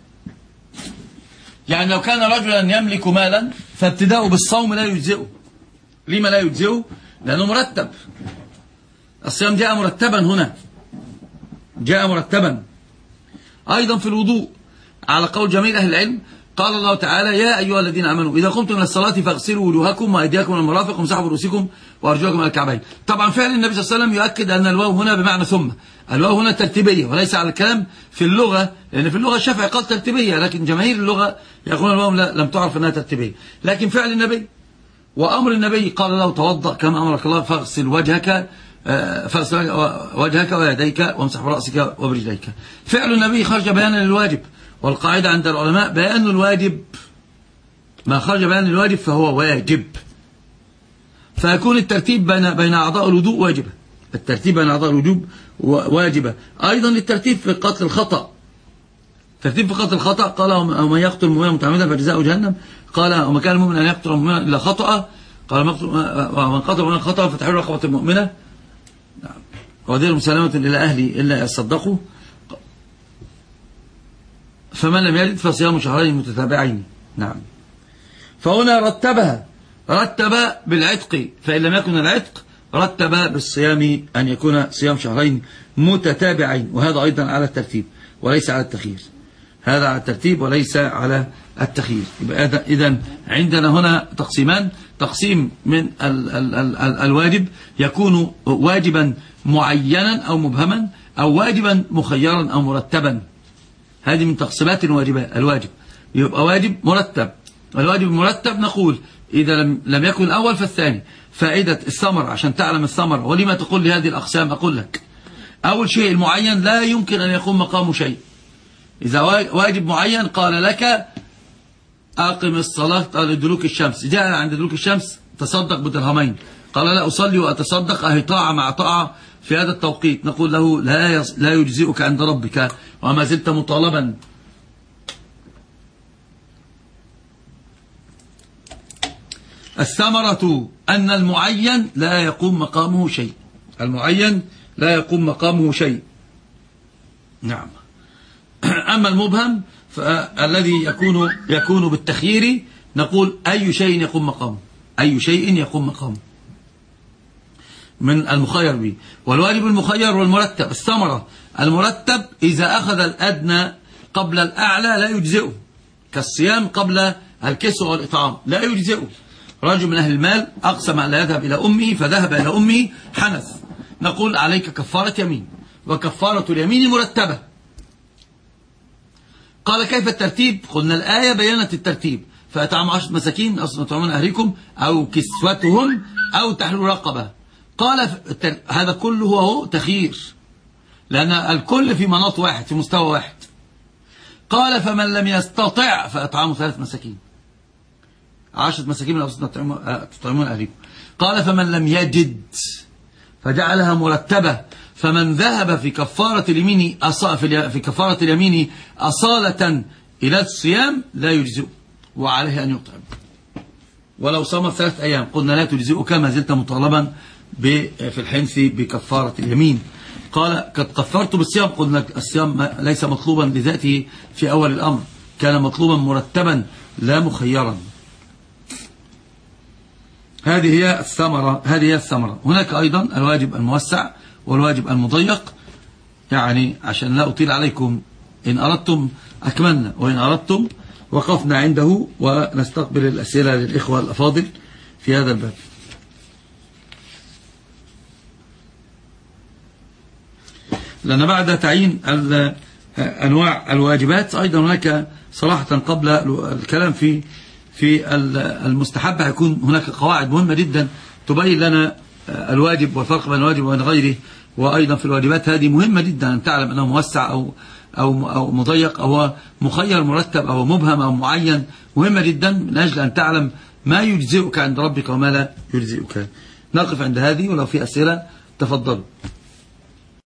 يعني لو كان رجلا يملك مالا فابتداءه بالصوم لا يجزئه. لما لا يجزئه؟ لأنه مرتب، الصيام جاء مرتبا، هنا جاء مرتبا. أيضا في الوضوء على قول جميع أهل العلم قال الله تعالى يا أيها الذين آمنوا إذا قمتم إلى الصلاة فاغسلوا وجوهكم وأيديكم إلى المرافق وامسحوا برؤوسكم وأرجلكم إلى الكعبين. طبعا فعل النبي صلى الله عليه وسلم يؤكد أن الواو هنا بمعنى ثم، الواو هنا ترتيبية وليس على الكلام في اللغة، لأن في اللغة الشافعي قال ترتيبية، لكن جماهير اللغة يقولون الواو لم تعرف أنها ترتيبية. لكن فعل النبي وأمر النبي قال له توضأ كما أمرك الله فاغسل وجهك ويديك وامسح برأسك وبرجليك. فعل النبي خرج بيانا للواجب، والقاعدة عند العلماء بيان الواجب ما خرج بيان الواجب فهو واجب، فيكون الترتيب بين أعضاء الوضوء واجبة، الترتيب بين أعضاء الوجوب واجبة. أيضا الترتيب في قتل الخطأ، ترتيب في قتل الخطأ قال ومن يقتل مؤمنا متعمدا فجزاؤه جهنم، قال وما كان المؤمن أن يقتل مؤمنا إلا خطأ، قال ومن قتل مؤمنا خطأ فتحرير رقبة المؤمنة ودير مسالمة إلى أهلي إلا يصدقوا، فمن لم يجد فصيام شهرين متتابعين. نعم، فهنا رتب بالعتق، فإن لم يكن العتق رتب بالصيام أن يكون صيام شهرين متتابعين، وهذا أيضا على الترتيب وليس على التخيير، هذا على الترتيب وليس على التخيير. إذن عندنا هنا تقسيمان، تقسيم من الواجب يكون واجبا معينا أو مبهما، أو واجبا مخيرا أو مرتبا. هذه من تقسيمات الواجب، يبقى واجب مرتب. الواجب المرتب نقول إذا لم يكن الأول فالثاني. فائدة الثمر عشان تعلم الثمر، ولما تقول لي هذه الأقسام؟ أقول لك أول شيء المعين لا يمكن أن يقوم مقامه شيء. إذا واجب معين قال لك أقم الصلاة لدلوك الشمس، جاء عند دلوك الشمس تصدق بدرهمين، قال لا أصلي وأتصدق، أهي طاعة مع طاعة في هذا التوقيت، نقول له لا يجزئك عند ربك وما زلت مطالبا. الثمرة أن المعين لا يقوم مقامه شيء، المعين لا يقوم مقامه شيء. نعم. أما المبهم فالذي يكون بالتخيير نقول أي شيء يقوم مقامه، أي شيء يقوم مقامه من المخير به. والواجب المخير والمرتب. الثمرة المرتب إذا أخذ الأدنى قبل الأعلى لا يجزئه، كالصيام قبل الكسوة والإطعام لا يجزئه. رجل من أهل المال أقسم أن لا يذهب إلى أمه فذهب إلى أمه حنث، نقول عليك كفارة يمين، وكفارة اليمين مرتبة. قال كيف الترتيب؟ قلنا الآية بيانت الترتيب، فأطعموا 10 مساكين أصلا طعمون أهلكم أو كسوتهم أو تحرير رقبة. قال هذا كله هو تخيير، لأن الكل في مناط واحد، في مستوى واحد، قال فمن لم يستطع فإطعام 3 مساكين، 10 مساكين من أوسط تطعمون أهليكم. قال فمن لم يجد فجعلها مرتبة، فمن ذهب في كفارة اليمين أصالة إلى الصيام لا يجزئ وعليه أن يطعم، ولو صام 3 أيام قلنا لا تجزئك ما زلت مطالبا في الحنث بكفارة اليمين. قال قد كفرت بالصيام، قلنا الصيام ليس مطلوبا لذاته في أول الأمر، كان مطلوبا مرتبا لا مخيرا. هذه هي الثمرة. هناك أيضا الواجب الموسع والواجب المضيق، يعني عشان لا أطيل عليكم، إن أردتم أكملنا وإن أردتم وقفنا عنده ونستقبل الأسئلة للإخوة الأفاضل في هذا الباب. لأن بعد تعيين أنواع الواجبات أيضا هناك صراحة قبل الكلام في المستحب هيكون هناك قواعد مهمة جدا تبين لنا الواجب والفرق بين الواجب وبين غيره. وأيضا في الواجبات هذه مهمة جدا أن تعلم أنه موسع أو مضيق أو مخير مرتب أو مبهم أو معين، مهمة جدا من أجل أن تعلم ما يجزئك عند ربك وما لا يجزئك. نقف عند هذه، ولو في أسئلة تفضلوا.